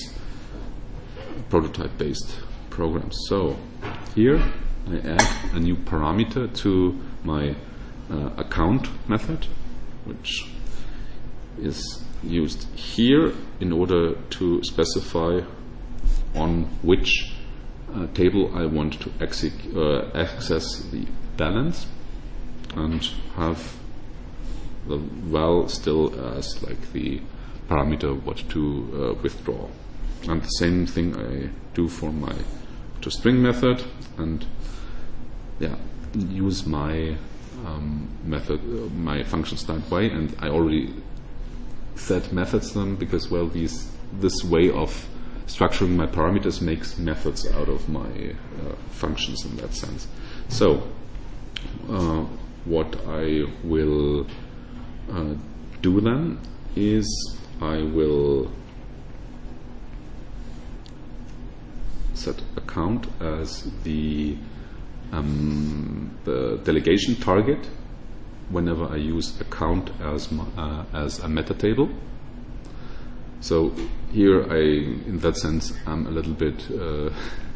prototype-based programs. So here I add a new parameter to my uh, account method, which is used here in order to specify on which uh, table I want to exec- uh, access the balance, and have the val still as like the parameter what to uh, withdraw. And the same thing I do for my toString method, and yeah, use my um, method, uh, my functions that way. And I already set methods them because, well, these this way of structuring my parameters makes methods out of my uh, functions in that sense. So uh, what I will uh, do then is I will set account as the um, the delegation target whenever I use account as my, uh, as a meta table. So here I, in that sense, I'm a little bit uh,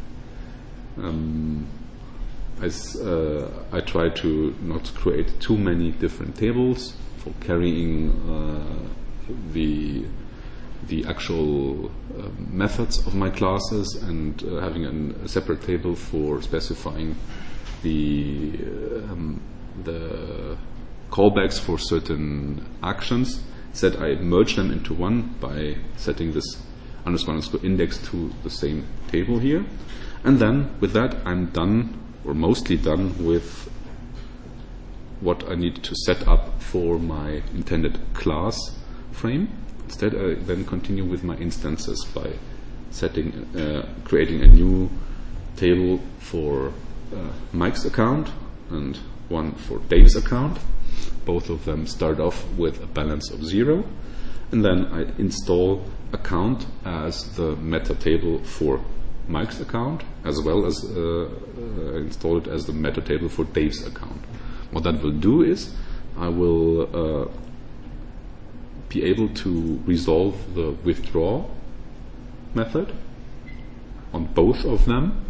um, I, uh, I try to not create too many different tables for carrying uh, the the actual uh, methods of my classes, and uh, having an, a separate table for specifying the uh, um, the callbacks for certain actions. Instead, I merge them into one by setting this underscore underscore index to the same table here, and then with that I'm done, or mostly done, with what I need to set up for my intended class frame. Instead, I then continue with my instances by setting, uh, creating a new table for uh, Mike's account and one for Dave's account. Both of them start off with a balance of zero, and then I install account as the meta table for Mike's account, as well as uh, uh, install it as the meta table for Dave's account. What that will do is I will uh, be able to resolve the withdraw method on both of them,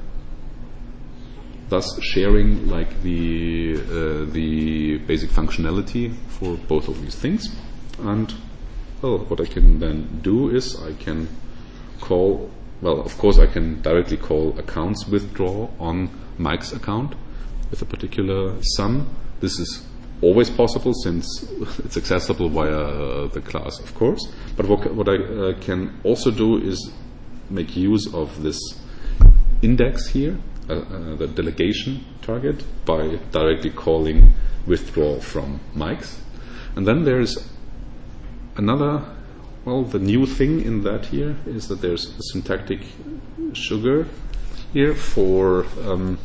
thus sharing like the uh, the basic functionality for both of these things. And well, what I can then do is I can call, well, of course I can directly call accounts withdraw on Mike's account with a particular sum. This is always possible since it's accessible via uh, the class, of course. But what, what I uh, can also do is make use of this index here, uh, uh, the delegation target, by directly calling withdraw from Mike's. And then there's another, well, the new thing in that here is that there's a syntactic sugar here for um,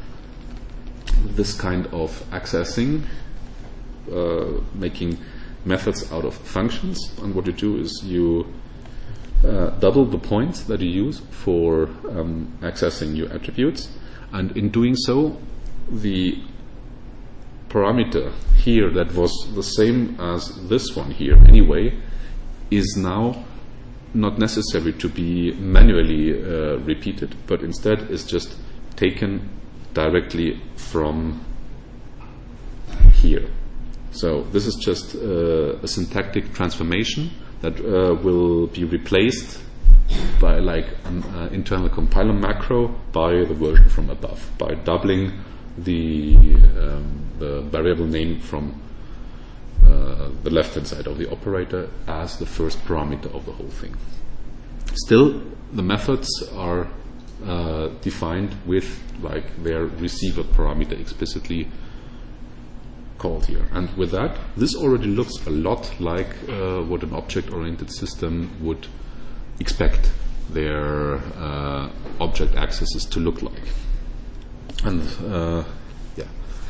this kind of accessing, uh, making methods out of functions. And what you do is you uh, double the points that you use for um, accessing your attributes, and in doing so, the parameter here that was the same as this one here anyway is now not necessary to be manually uh, repeated, but instead is just taken directly from here. So this is just uh, a syntactic transformation that uh, will be replaced by like an uh, internal compiler macro by the version from above, by doubling the um, the variable name from uh, the left hand side of the operator as the first parameter of the whole thing. Still, the methods are uh, defined with like their receiver parameter explicitly called here. And with that, this already looks a lot like uh, what an object-oriented system would expect their uh, object accesses to look like. And uh, yeah,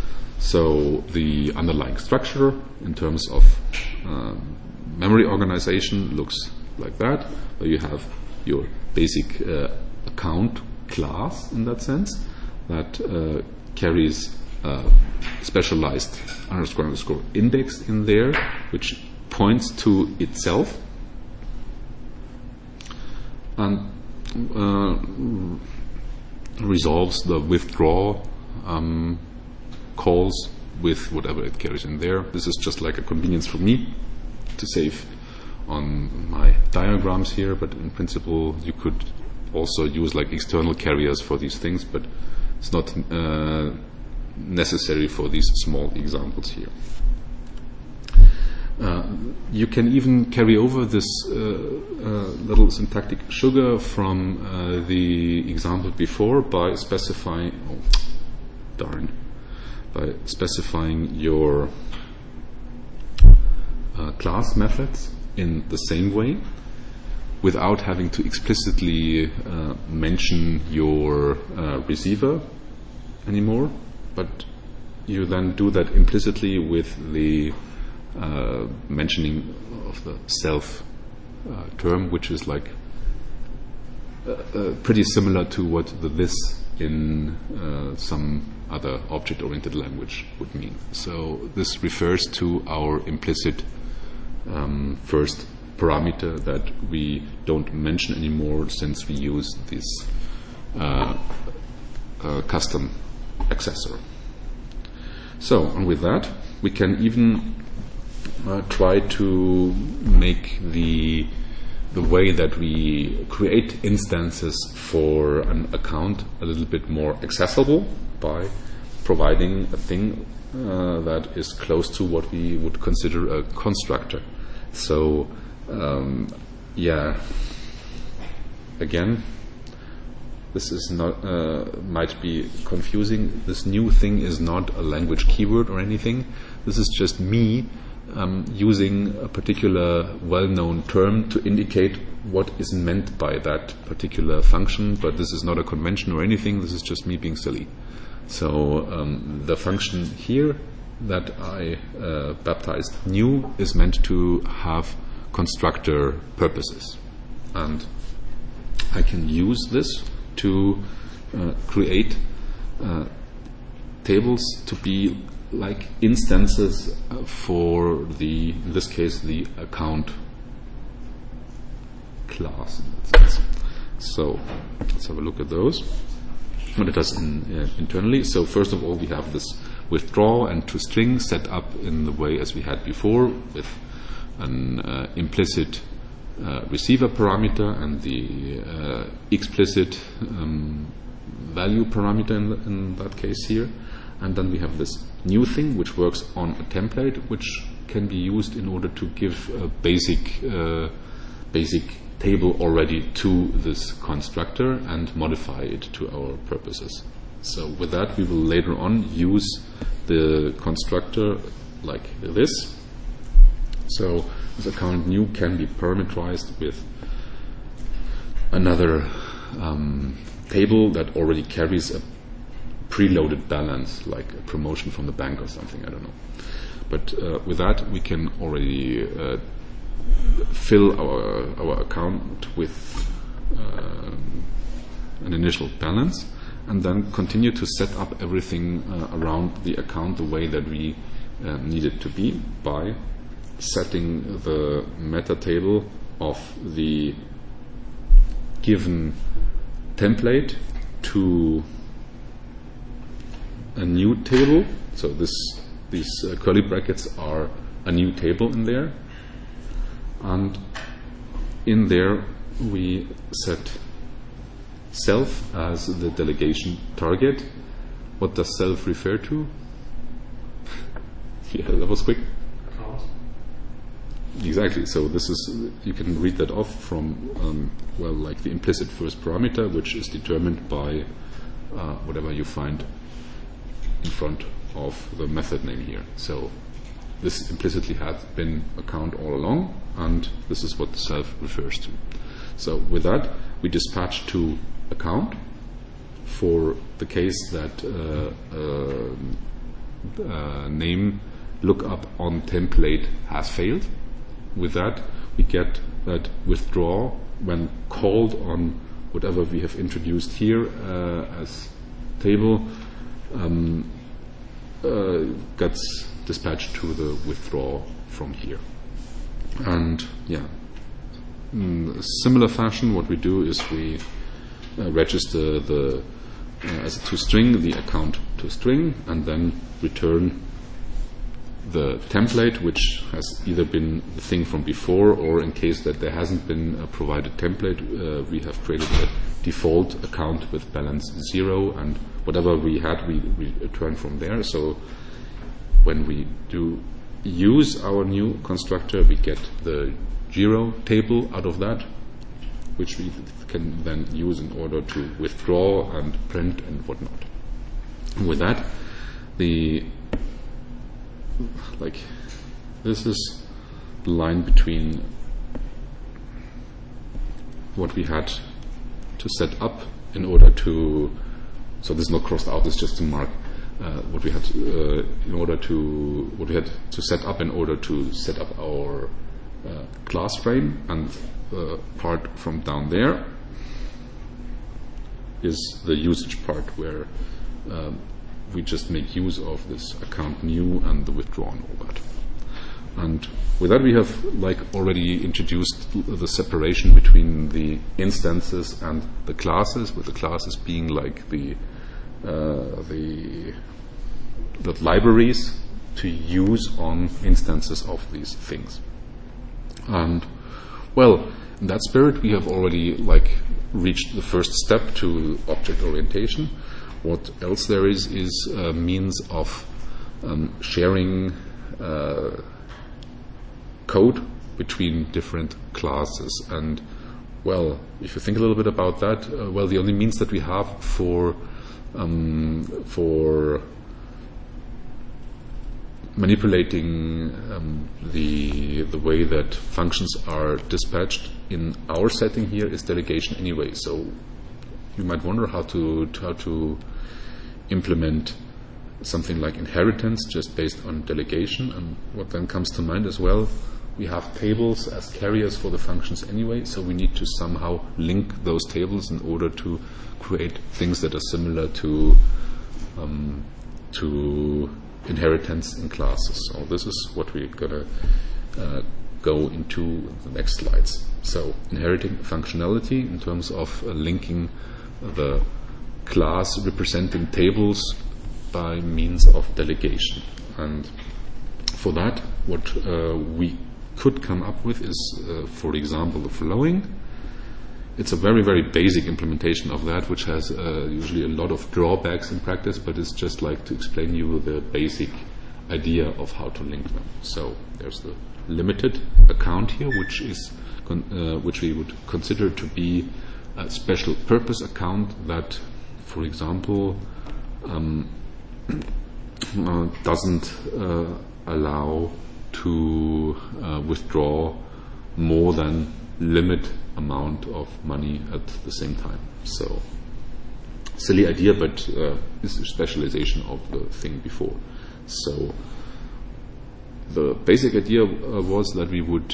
so the underlying structure in terms of um, memory organization looks like that, where you have your basic uh, account class in that sense that uh, carries a specialized underscore underscore index in there, which points to itself and uh, resolves the withdraw um, calls with whatever it carries in there. This is just like a convenience for me to save on my diagrams here, but in principle you could also use like external carriers for these things, but it's not uh, necessary for these small examples here. Uh, you can even carry over this uh, uh, little syntactic sugar from uh, the example before by specifying, oh, darn, by specifying your uh, class methods in the same way, without having to explicitly uh, mention your uh, receiver anymore, but you then do that implicitly with the uh, mentioning of the self uh, term, which is like uh, uh, pretty similar to what the this in uh, some other object-oriented language would mean. So this refers to our implicit um, first parameter that we don't mention anymore, since we use this uh, uh, custom accessor. So, and with that, we can even uh, try to make the the way that we create instances for an account a little bit more accessible by providing a thing uh, that is close to what we would consider a constructor. So, um, yeah, again, this is not uh, might be confusing. This new thing is not a language keyword or anything. This is just me um, using a particular well-known term to indicate what is meant by that particular function, but this is not a convention or anything. This is just me being silly. So um, the function here that I uh, baptized new is meant to have constructor purposes, and I can use this to uh, create uh, tables to be like instances uh, for the, in this case, the account class in that sense. So let's have a look at those. What it does in, uh, internally. So first of all, we have this withdraw and toString set up in the way as we had before, with an uh, implicit uh, receiver parameter and the uh, explicit um, value parameter in, the, in that case here. And then we have this new thing which works on a template, which can be used in order to give a basic uh, basic table already to this constructor and modify it to our purposes. So with that, we will later on use the constructor like this. So this account new can be parameterized with another um, table that already carries a preloaded balance, like a promotion from the bank or something, I don't know. But uh, with that, we can already uh, fill our our account with uh, an initial balance, and then continue to set up everything uh, around the account the way that we uh, need it to be by setting the meta table of the given template to a new table. So this these uh, curly brackets are a new table in there, and in there we set self as the delegation target. What does self refer to? Yeah, that was quick. Account. Exactly. So this is, you can read that off from um, well, like the implicit first parameter, which is determined by uh, whatever you find in front of the method name here. So this implicitly had been account all along, and this is what the self refers to. So with that, we dispatch to account for the case that uh, uh, uh, name lookup on template has failed. With that, we get that withdraw when called on whatever we have introduced here uh, as table um, uh, gets dispatched to the withdraw from here. And yeah, in a similar fashion, what we do is we uh, register the uh, as a toString the account toString, and then return the template, which has either been the thing from before, or in case that there hasn't been a provided template, uh, we have created a default account with balance zero, and whatever we had, we, we return from there. So when we do use our new constructor, we get the Giro table out of that, which we can then use in order to withdraw and print and whatnot. And with that, the like this is the line between what we had to set up in order to, so this is not crossed out, it's just to mark uh, what we had uh, in order to, what we had to set up in order to set up our uh, class frame, and the part from down there is the usage part where um, we just make use of this account new and the withdraw and all that. And with that, we have like already introduced the separation between the instances and the classes, with the classes being like the uh, the the libraries to use on instances of these things. And well, in that spirit, we have already like reached the first step to object orientation. What else there is is a means of um, sharing uh, code between different classes. And well, if you think a little bit about that, uh, well, the only means that we have for um, for manipulating um, the the way that functions are dispatched in our setting here is delegation anyway. So you might wonder how to, to how to implement something like inheritance just based on delegation, and what then comes to mind as well, we have tables as carriers for the functions anyway, so we need to somehow link those tables in order to create things that are similar to um, to inheritance in classes. So this is what we're gonna uh, go into in the next slides. So inheriting functionality in terms of uh, linking the class representing tables by means of delegation. And for that, what uh, we could come up with is, uh, for example, the following. It's a very, very basic implementation of that, which has uh, usually a lot of drawbacks in practice, but it's just like to explain you the basic idea of how to link them. So there's the limited account here, which is con- uh, which we would consider to be a special purpose account that, for example, um, uh, doesn't uh, allow to uh, withdraw more than limit amount of money at the same time. So silly idea, but uh, this is a specialization of the thing before. So the basic idea uh, was that we would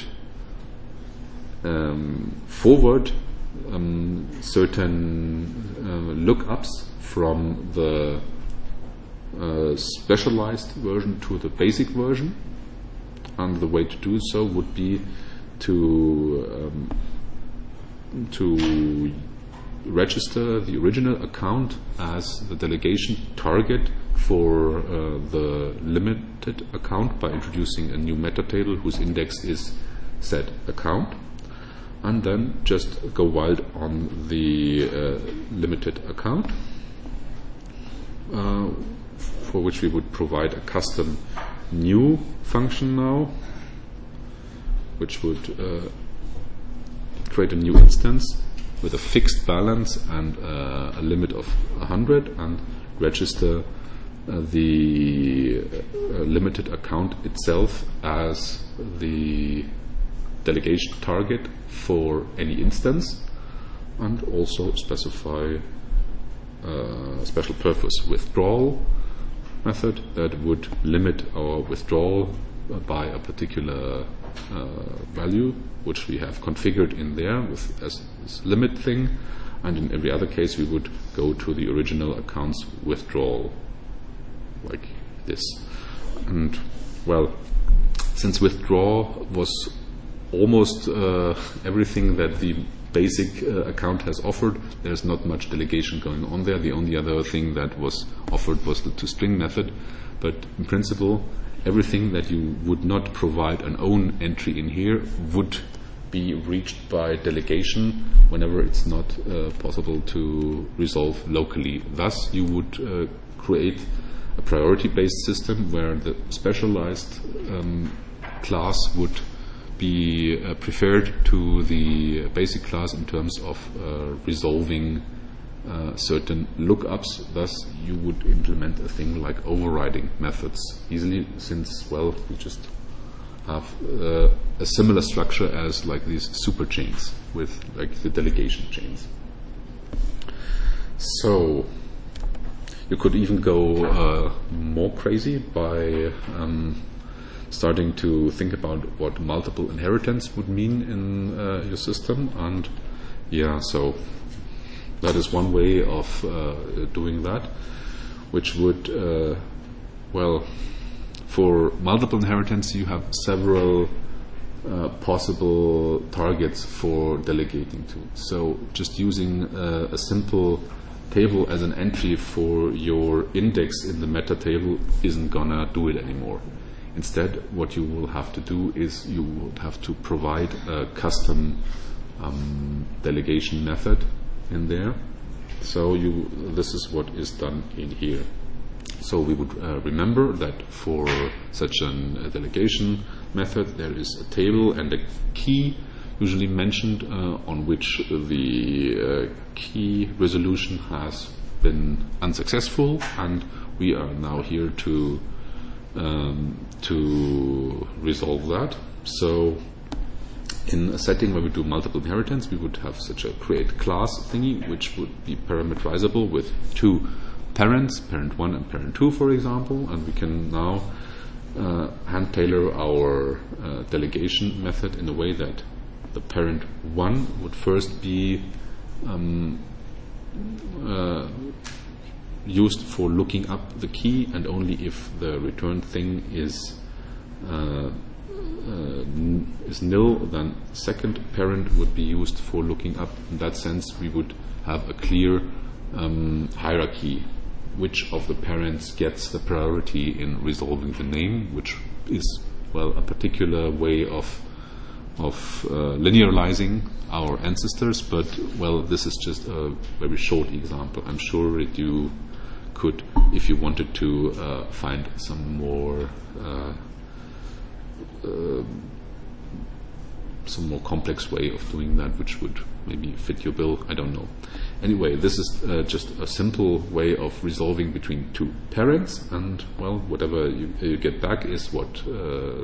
um, forward um, certain uh, lookups from the uh, specialized version to the basic version, and the way to do so would be to um, to register the original account as the delegation target for uh, the limited account by introducing a new meta table whose index is set account, and then just go wild on the uh, limited account, uh, for which we would provide a custom new function now, which would uh, create a new instance with a fixed balance and uh, a limit of one hundred, and register uh, the uh, limited account itself as the delegation target for any instance, and also specify a special purpose withdrawal method that would limit our withdrawal by a particular uh, value, which we have configured in there with as this limit thing, and in every other case we would go to the original account's withdrawal like this. And well, since withdraw was almost uh, everything that the basic uh, account has offered, there's not much delegation going on there. The only other thing that was offered was the toString method, but in principle everything that you would not provide an own entry in here would be reached by delegation whenever it's not uh, possible to resolve locally. Thus, you would uh, create a priority-based system where the specialized um, class would be uh, preferred to the basic class in terms of uh, resolving uh, certain lookups. Thus, you would implement a thing like overriding methods easily, since, well, we just have uh, a similar structure as like these super chains with like the delegation chains. So you could even go uh, more crazy by um, starting to think about what multiple inheritance would mean in uh, your system. And yeah, so that is one way of uh, doing that, which would, uh, well, for multiple inheritance, you have several uh, possible targets for delegating to. So just using uh, a simple table as an entry for your index in the meta table isn't gonna do it anymore. Instead, what you will have to do is you would have to provide a custom um, delegation method in there. So you, this is what is done in here. So we would uh, remember that for such an, a delegation method, there is a table and a key usually mentioned uh, on which the uh, key resolution has been unsuccessful, and we are now here to um, to resolve that. So in a setting where we do multiple inheritance, we would have such a create class thingy, which would be parameterizable with two parents, parent one and parent two, for example, and we can now uh, hand tailor our uh, delegation method in a way that the parent one would first be um, uh, used for looking up the key, and only if the returned thing is uh, uh, n- is nil, then second parent would be used for looking up. In that sense, we would have a clear um, hierarchy. Which of the parents gets the priority in resolving the name, which is, well, a particular way of of uh, linearizing our ancestors, but, well, this is just a very short example. I'm sure that you could, if you wanted to, uh, find some more uh, uh, some more complex way of doing that, which would maybe fit your bill. I don't know. Anyway, this is uh, just a simple way of resolving between two parents, and, well, whatever you, you get back is what uh,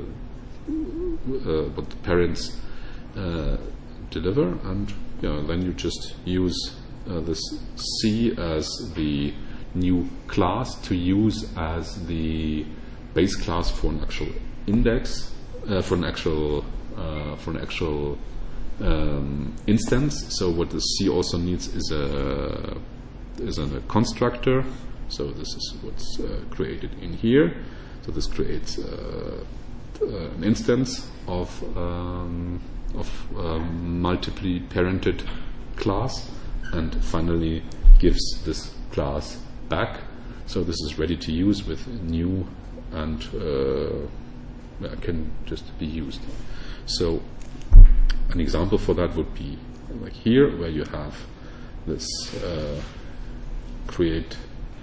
uh, what the parents uh, deliver, and yeah, then you just use uh, this C as the new class to use as the base class for an actual index, uh, for an actual uh, for an actual um, instance. So what the C also needs is a is a constructor. So this is what's uh, created in here. So this creates uh, uh, an instance of um, of um, multiply parented class, and finally gives this class back. So this is ready to use with new, and uh, can just be used. So an example for that would be like here, where you have this uh, create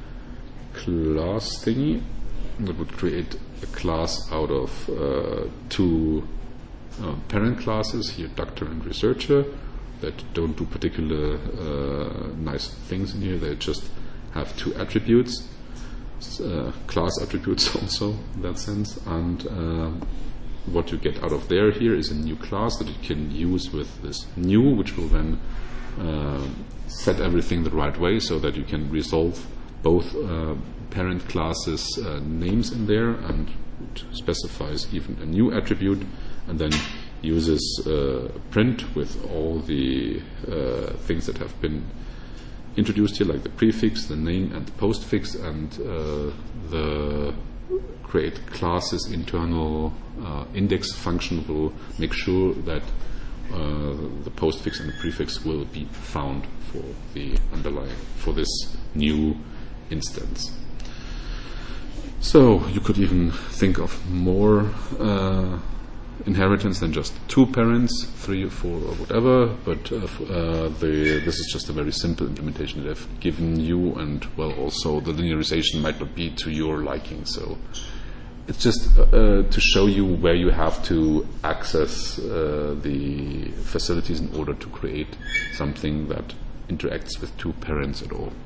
class thingy that would create a class out of uh, two uh, parent classes here, doctor and researcher, that don't do particular uh, nice things in here. They just have two attributes, uh, class attributes also in that sense, and uh, what you get out of there here is a new class that you can use with this new, which will then uh, set everything the right way so that you can resolve both uh, parent classes uh, names in there, and it specifies even a new attribute, and then uses uh, print with all the uh, things that have been introduced here, like the prefix, the name, and the postfix, and uh, the create classes internal uh, index function will make sure that uh, the postfix and the prefix will be found for the underlying, for this new instance. So you could even think of more uh, inheritance than just two parents, three or four or whatever, but uh, f- uh, the, this is just a very simple implementation that I've given you, and well, also the linearization might not be to your liking, so it's just uh, to show you where you have to access uh, the facilities in order to create something that interacts with two parents at all.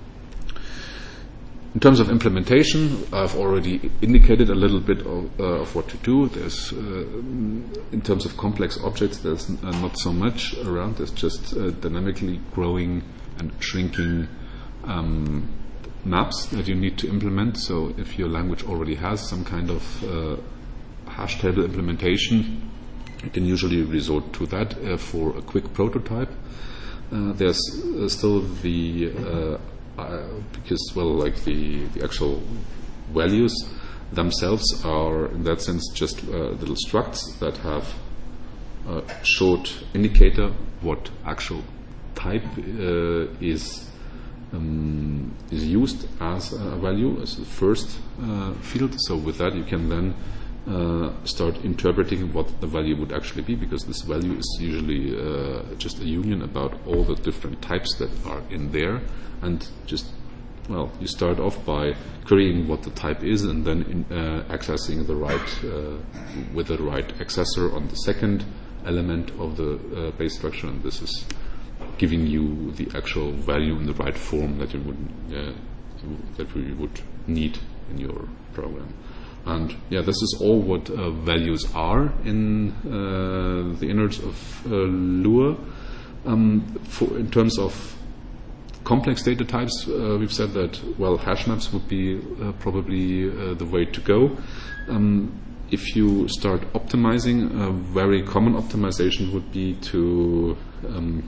In terms of implementation, I've already indicated a little bit of, uh, of what to do. There's, uh, in terms of complex objects, there's uh, not so much around. There's just uh, dynamically growing and shrinking um, maps that you need to implement. So if your language already has some kind of uh, hash table implementation, you can usually resort to that uh, for a quick prototype. Uh, there's uh, still the uh, Uh, because, well, like the, the actual values themselves are, in that sense, just uh, little structs that have a short indicator what actual type uh, is um, is used as a value, as the first uh, field. So with that, you can then uh, start interpreting what the value would actually be, because this value is usually uh, just a union about all the different types that are in there. And just, well, you start off by querying what the type is, and then in, uh, accessing the right, uh, with the right accessor on the second element of the uh, base structure, and this is giving you the actual value in the right form that you would, uh, that we would need in your program. And yeah, this is all what uh, values are in uh, the innards of uh, Lua. Um, for, in terms of complex data types, uh, we've said that, well, hash maps would be uh, probably uh, the way to go. Um, if you start optimizing, a very common optimization would be to um,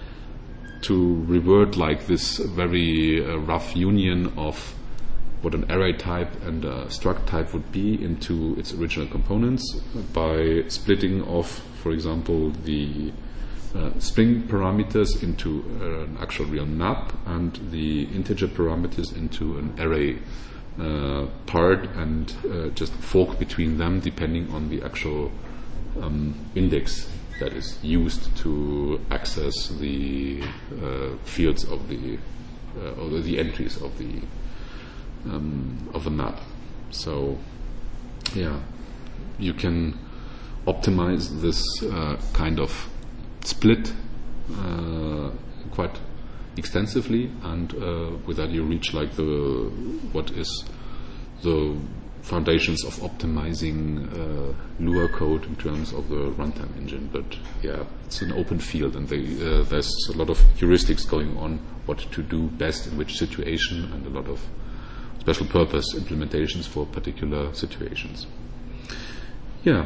to revert like this very uh, rough union of what an array type and a struct type would be into its original components by splitting off, for example, the Uh, string parameters into uh, an actual real map and the integer parameters into an array uh, part, and uh, just fork between them depending on the actual um, index that is used to access the uh, fields of the uh, or the entries of the um, of the map. So yeah, you can optimize this uh, kind of split uh, quite extensively, and uh, with that you reach like the what is the foundations of optimizing uh, Lua code in terms of the runtime engine. But yeah, it's an open field, and they, uh, there's a lot of heuristics going on what to do best in which situation, and a lot of special purpose implementations for particular situations. Yeah.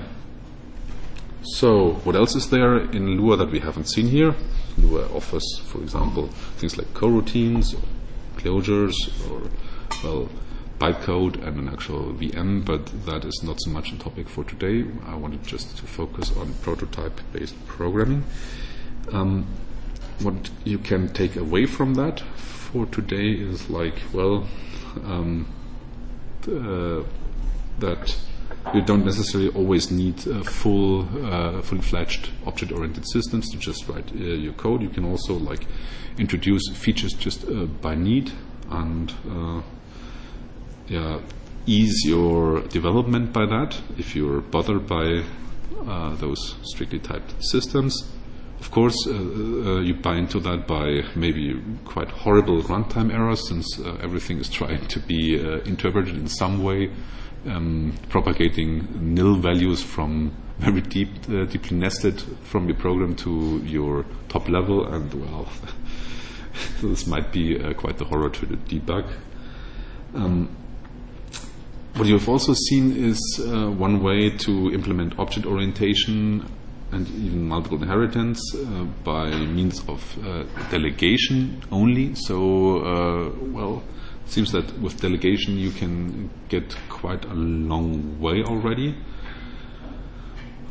So what else is there in Lua that we haven't seen here? Lua offers, for example, things like coroutines, or closures, or, well, bytecode and an actual V M, but that is not so much a topic for today. I wanted just to focus on prototype-based programming. Um, what you can take away from that for today is like, well, um, uh, that you don't necessarily always need uh, full, uh, fully-fledged object-oriented systems to just write uh, your code. You can also like introduce features just uh, by need, and uh, yeah, ease your development by that if you're bothered by uh, those strictly typed systems. Of course, uh, uh, you buy into that by maybe quite horrible runtime errors, since uh, everything is trying to be uh, interpreted in some way. Um, propagating nil values from very deep, uh, deeply nested from your program to your top level, and well, this might be uh, quite the horror to the debug. Um, what you've also seen is uh, one way to implement object orientation and even multiple inheritance uh, by means of uh, delegation only. So, uh, well, it seems that with delegation you can get quite a long way already.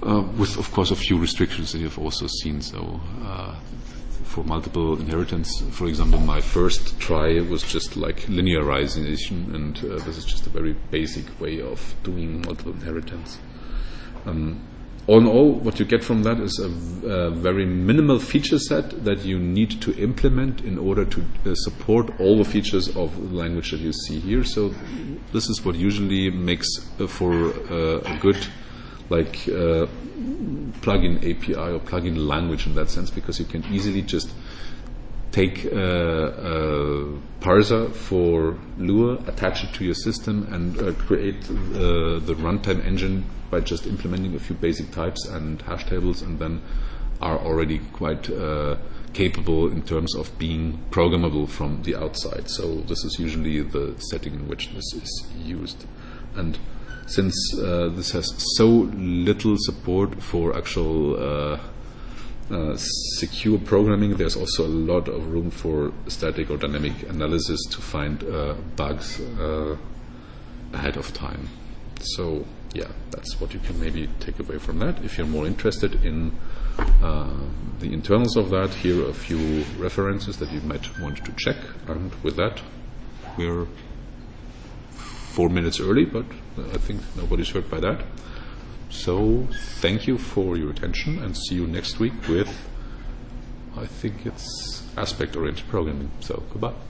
uh, with, of course, a few restrictions that you've also seen. So, uh, for multiple inheritance, for example, my first try was just like linearization, and uh, this is just a very basic way of doing multiple inheritance. Um, all in all, what you get from that is a, a very minimal feature set that you need to implement in order to uh, support all the features of the language that you see here. So this is what usually makes uh, for uh, a good like uh, plugin A P I or plugin language in that sense, because you can easily just take uh, a parser for Lua, attach it to your system, and uh, create uh, the runtime engine by just implementing a few basic types and hash tables, and then are already quite uh, capable in terms of being programmable from the outside. So this is usually the setting in which this is used. And since uh, this has so little support for actual uh, uh, secure programming, there's also a lot of room for static or dynamic analysis to find uh, bugs uh, ahead of time. So yeah, that's what you can maybe take away from that. If you're more interested in uh, the internals of that, here are a few references that you might want to check. And with that, we're four minutes early, but I think nobody's hurt by that. So thank you for your attention, and see you next week with, I think it's aspect-oriented programming. So goodbye.